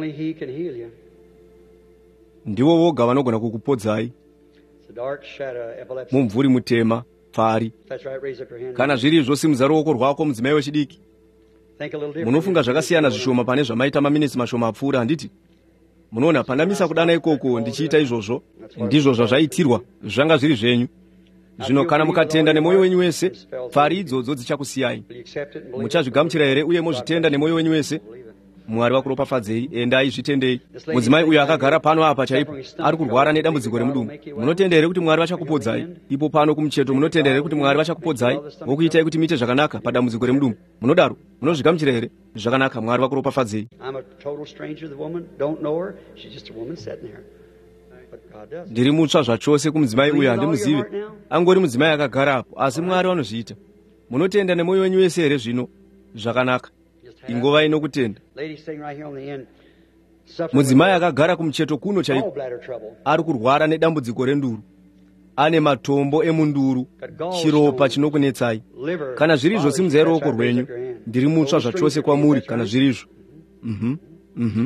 Ndivo voga vanogona kukupodzai. Mumvuri mutema, pfari. Kana zviri izvo, simudza ruoko rwako, mudzimai wechidiki. Munofunga zvakasiyana zvishoma pane zvamaita maminitsi mashoma apfuura, handiti? Munoona, pandamisa kudana ikoko ndichiita izvozvo, ndizvo zvazvaitirwa, zvanga zviri zvenyu. Zvino kana mukatenda nemwoyo wenyu wese, pfari idzodzo dzichakusiyai. Muchazvigamuchira here uye mozvitenda nemwoyo wenyu wese? Mwari vakuropafadzei, endai zvitendei. Mudzimai uyo akagara pano apa chaipo, ari kurwara nedambudziko remudumbu. Munotenda here kuti Mwari vachakupodzai? Ipo pano kumucheto, munotenda here kuti Mwari vachakupodzai vokuitai kuti muite zvakanaka padambudziko remudumbu? Munodaro? Munozvigamuchira here? Zvakanaka. Mwari vakuropafadzei. Ndiri mutsva zvachose kumudzimai uyu, handimuzive. Angori mudzimai akagara apo, asi Mwari vanozviita. Munotenda nemwoyo wenyu wese here zvino? Zvakanaka. ingova ino kutenda. Mudzimai akagara kumucheto kuno chaiko ari kurwara nedambudziko renduru, ane matombo emunduru, chiropa chinokunetsai. Kana zvirizvo simudzai ruoko rwenyu, ndiri mutsva zvachose kwamuri kana zvirizvo. Mhm. Mhm.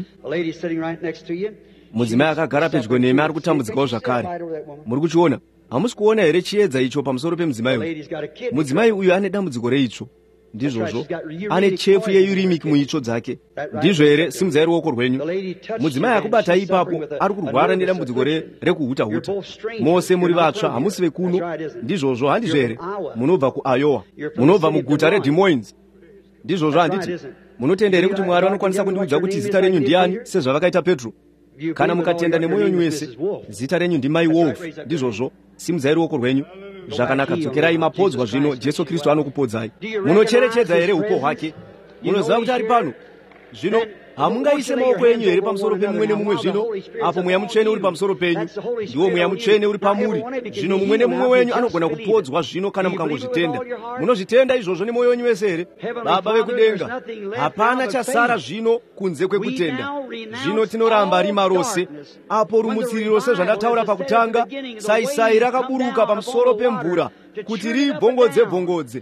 Mudzimai akagara pedyo nemi ari kutambudzikawo zvakare. Muri kuchiona? Hamusi kuona here chiedza icho pamusoro pemudzimai uyu? Mudzimai uyu ane dambudziko reitsvo. Ndizvozvo ane chefu yeurimic muitsvo dzake. Ndizvo here simudzai ruoko rwenyu? Mudzimai akubata ipapo ari kurwara nedambudziko rekuhuta huta. Mose muri vatsva, hamusi vekuno. Ndizvozvo handizvo here? Munobva kuIowa, munobva muguta reDes Moines. Ndizvozvo handiti? Munotenda here kuti Mwari anokwanisa kundiudza kuti zita renyu ndiani sezvavakaita Petro? Kana mukatenda nemwoyo wenyu wese, zita renyu ndimai Wolf. Ndizvozvo simudzai ruoko rwenyu. Zvakanaka, dzokerai mapodzwa zvino, Jesu Kristu anokupodzai. Munocherechedza here upo hwake? Munoziva kuti ari pano? Zvino hamungaise maoko enyu here pamusoro pemumwe nemumwe zvino, apo mweya mutsvene uri pamusoro penyu, ndiwo mweya mutsvene uri pamuri. Zvino mumwe nemumwe wenyu anogona kupodzwa zvino kana mukangozvitenda. Munozvitenda izvozvo nemwoyo wenyu wese here? Baba vekudenga, hapana chasara zvino kunze kwekutenda. Zvino tinoramba rima rose, apo rumutsiriro sezvandataura pakutanga, saisai rakaburuka pamusoro pemvura, kuti ribvongodze-bvongodze,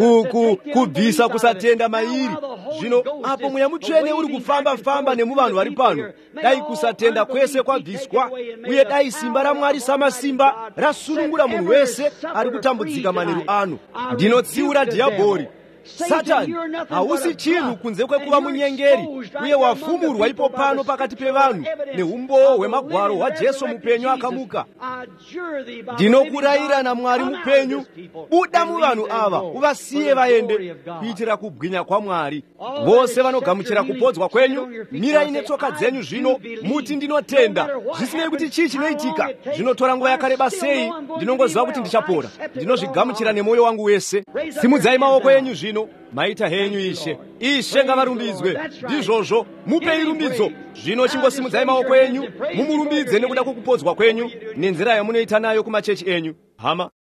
kubvisa kusatenda mairi. Zvino apo mweya mutsvene uri kufamba-famba nemuvanhu vari pano, dai kusatenda kwese kwabviswa, uye dai simba raMwari samasimba rasunungura munhu wese ari kutambudzika manheru ano. Ndinotsiura dhiabhori. Satani hausi chinhu kunze kwekuva munyengeri, uye wafumurwa ipo pano pakati pevanhu neumbowo hwemagwaro hwaJesu mupenyu akamuka. Ndinokurayira naMwari mupenyu, buda muvanhu ava uvasiye vaende, kuitira kubwinya kwaMwari. Vose vanogamuchira kupodzwa kwenyu, mirai netsoka dzenyu zvino, muti ndinotenda. Zvisinei kuti chii chinoitika, zvinotora nguva yakareba sei, ndinongoziva kuti ndichapora. Ndinozvigamuchira nemwoyo wangu wese. Simudzai maoko enyu zvino. Maita henyu Ishe. Ishe ngavarumbidzwe. Ndizvozvo, mupei rumbidzo. Zvino chingosimudzai maoko enyu, mumurumbidze nekuda kwokupodzwa kwenyu, nenzira yamunoita nayo kumachechi enyu. Hama.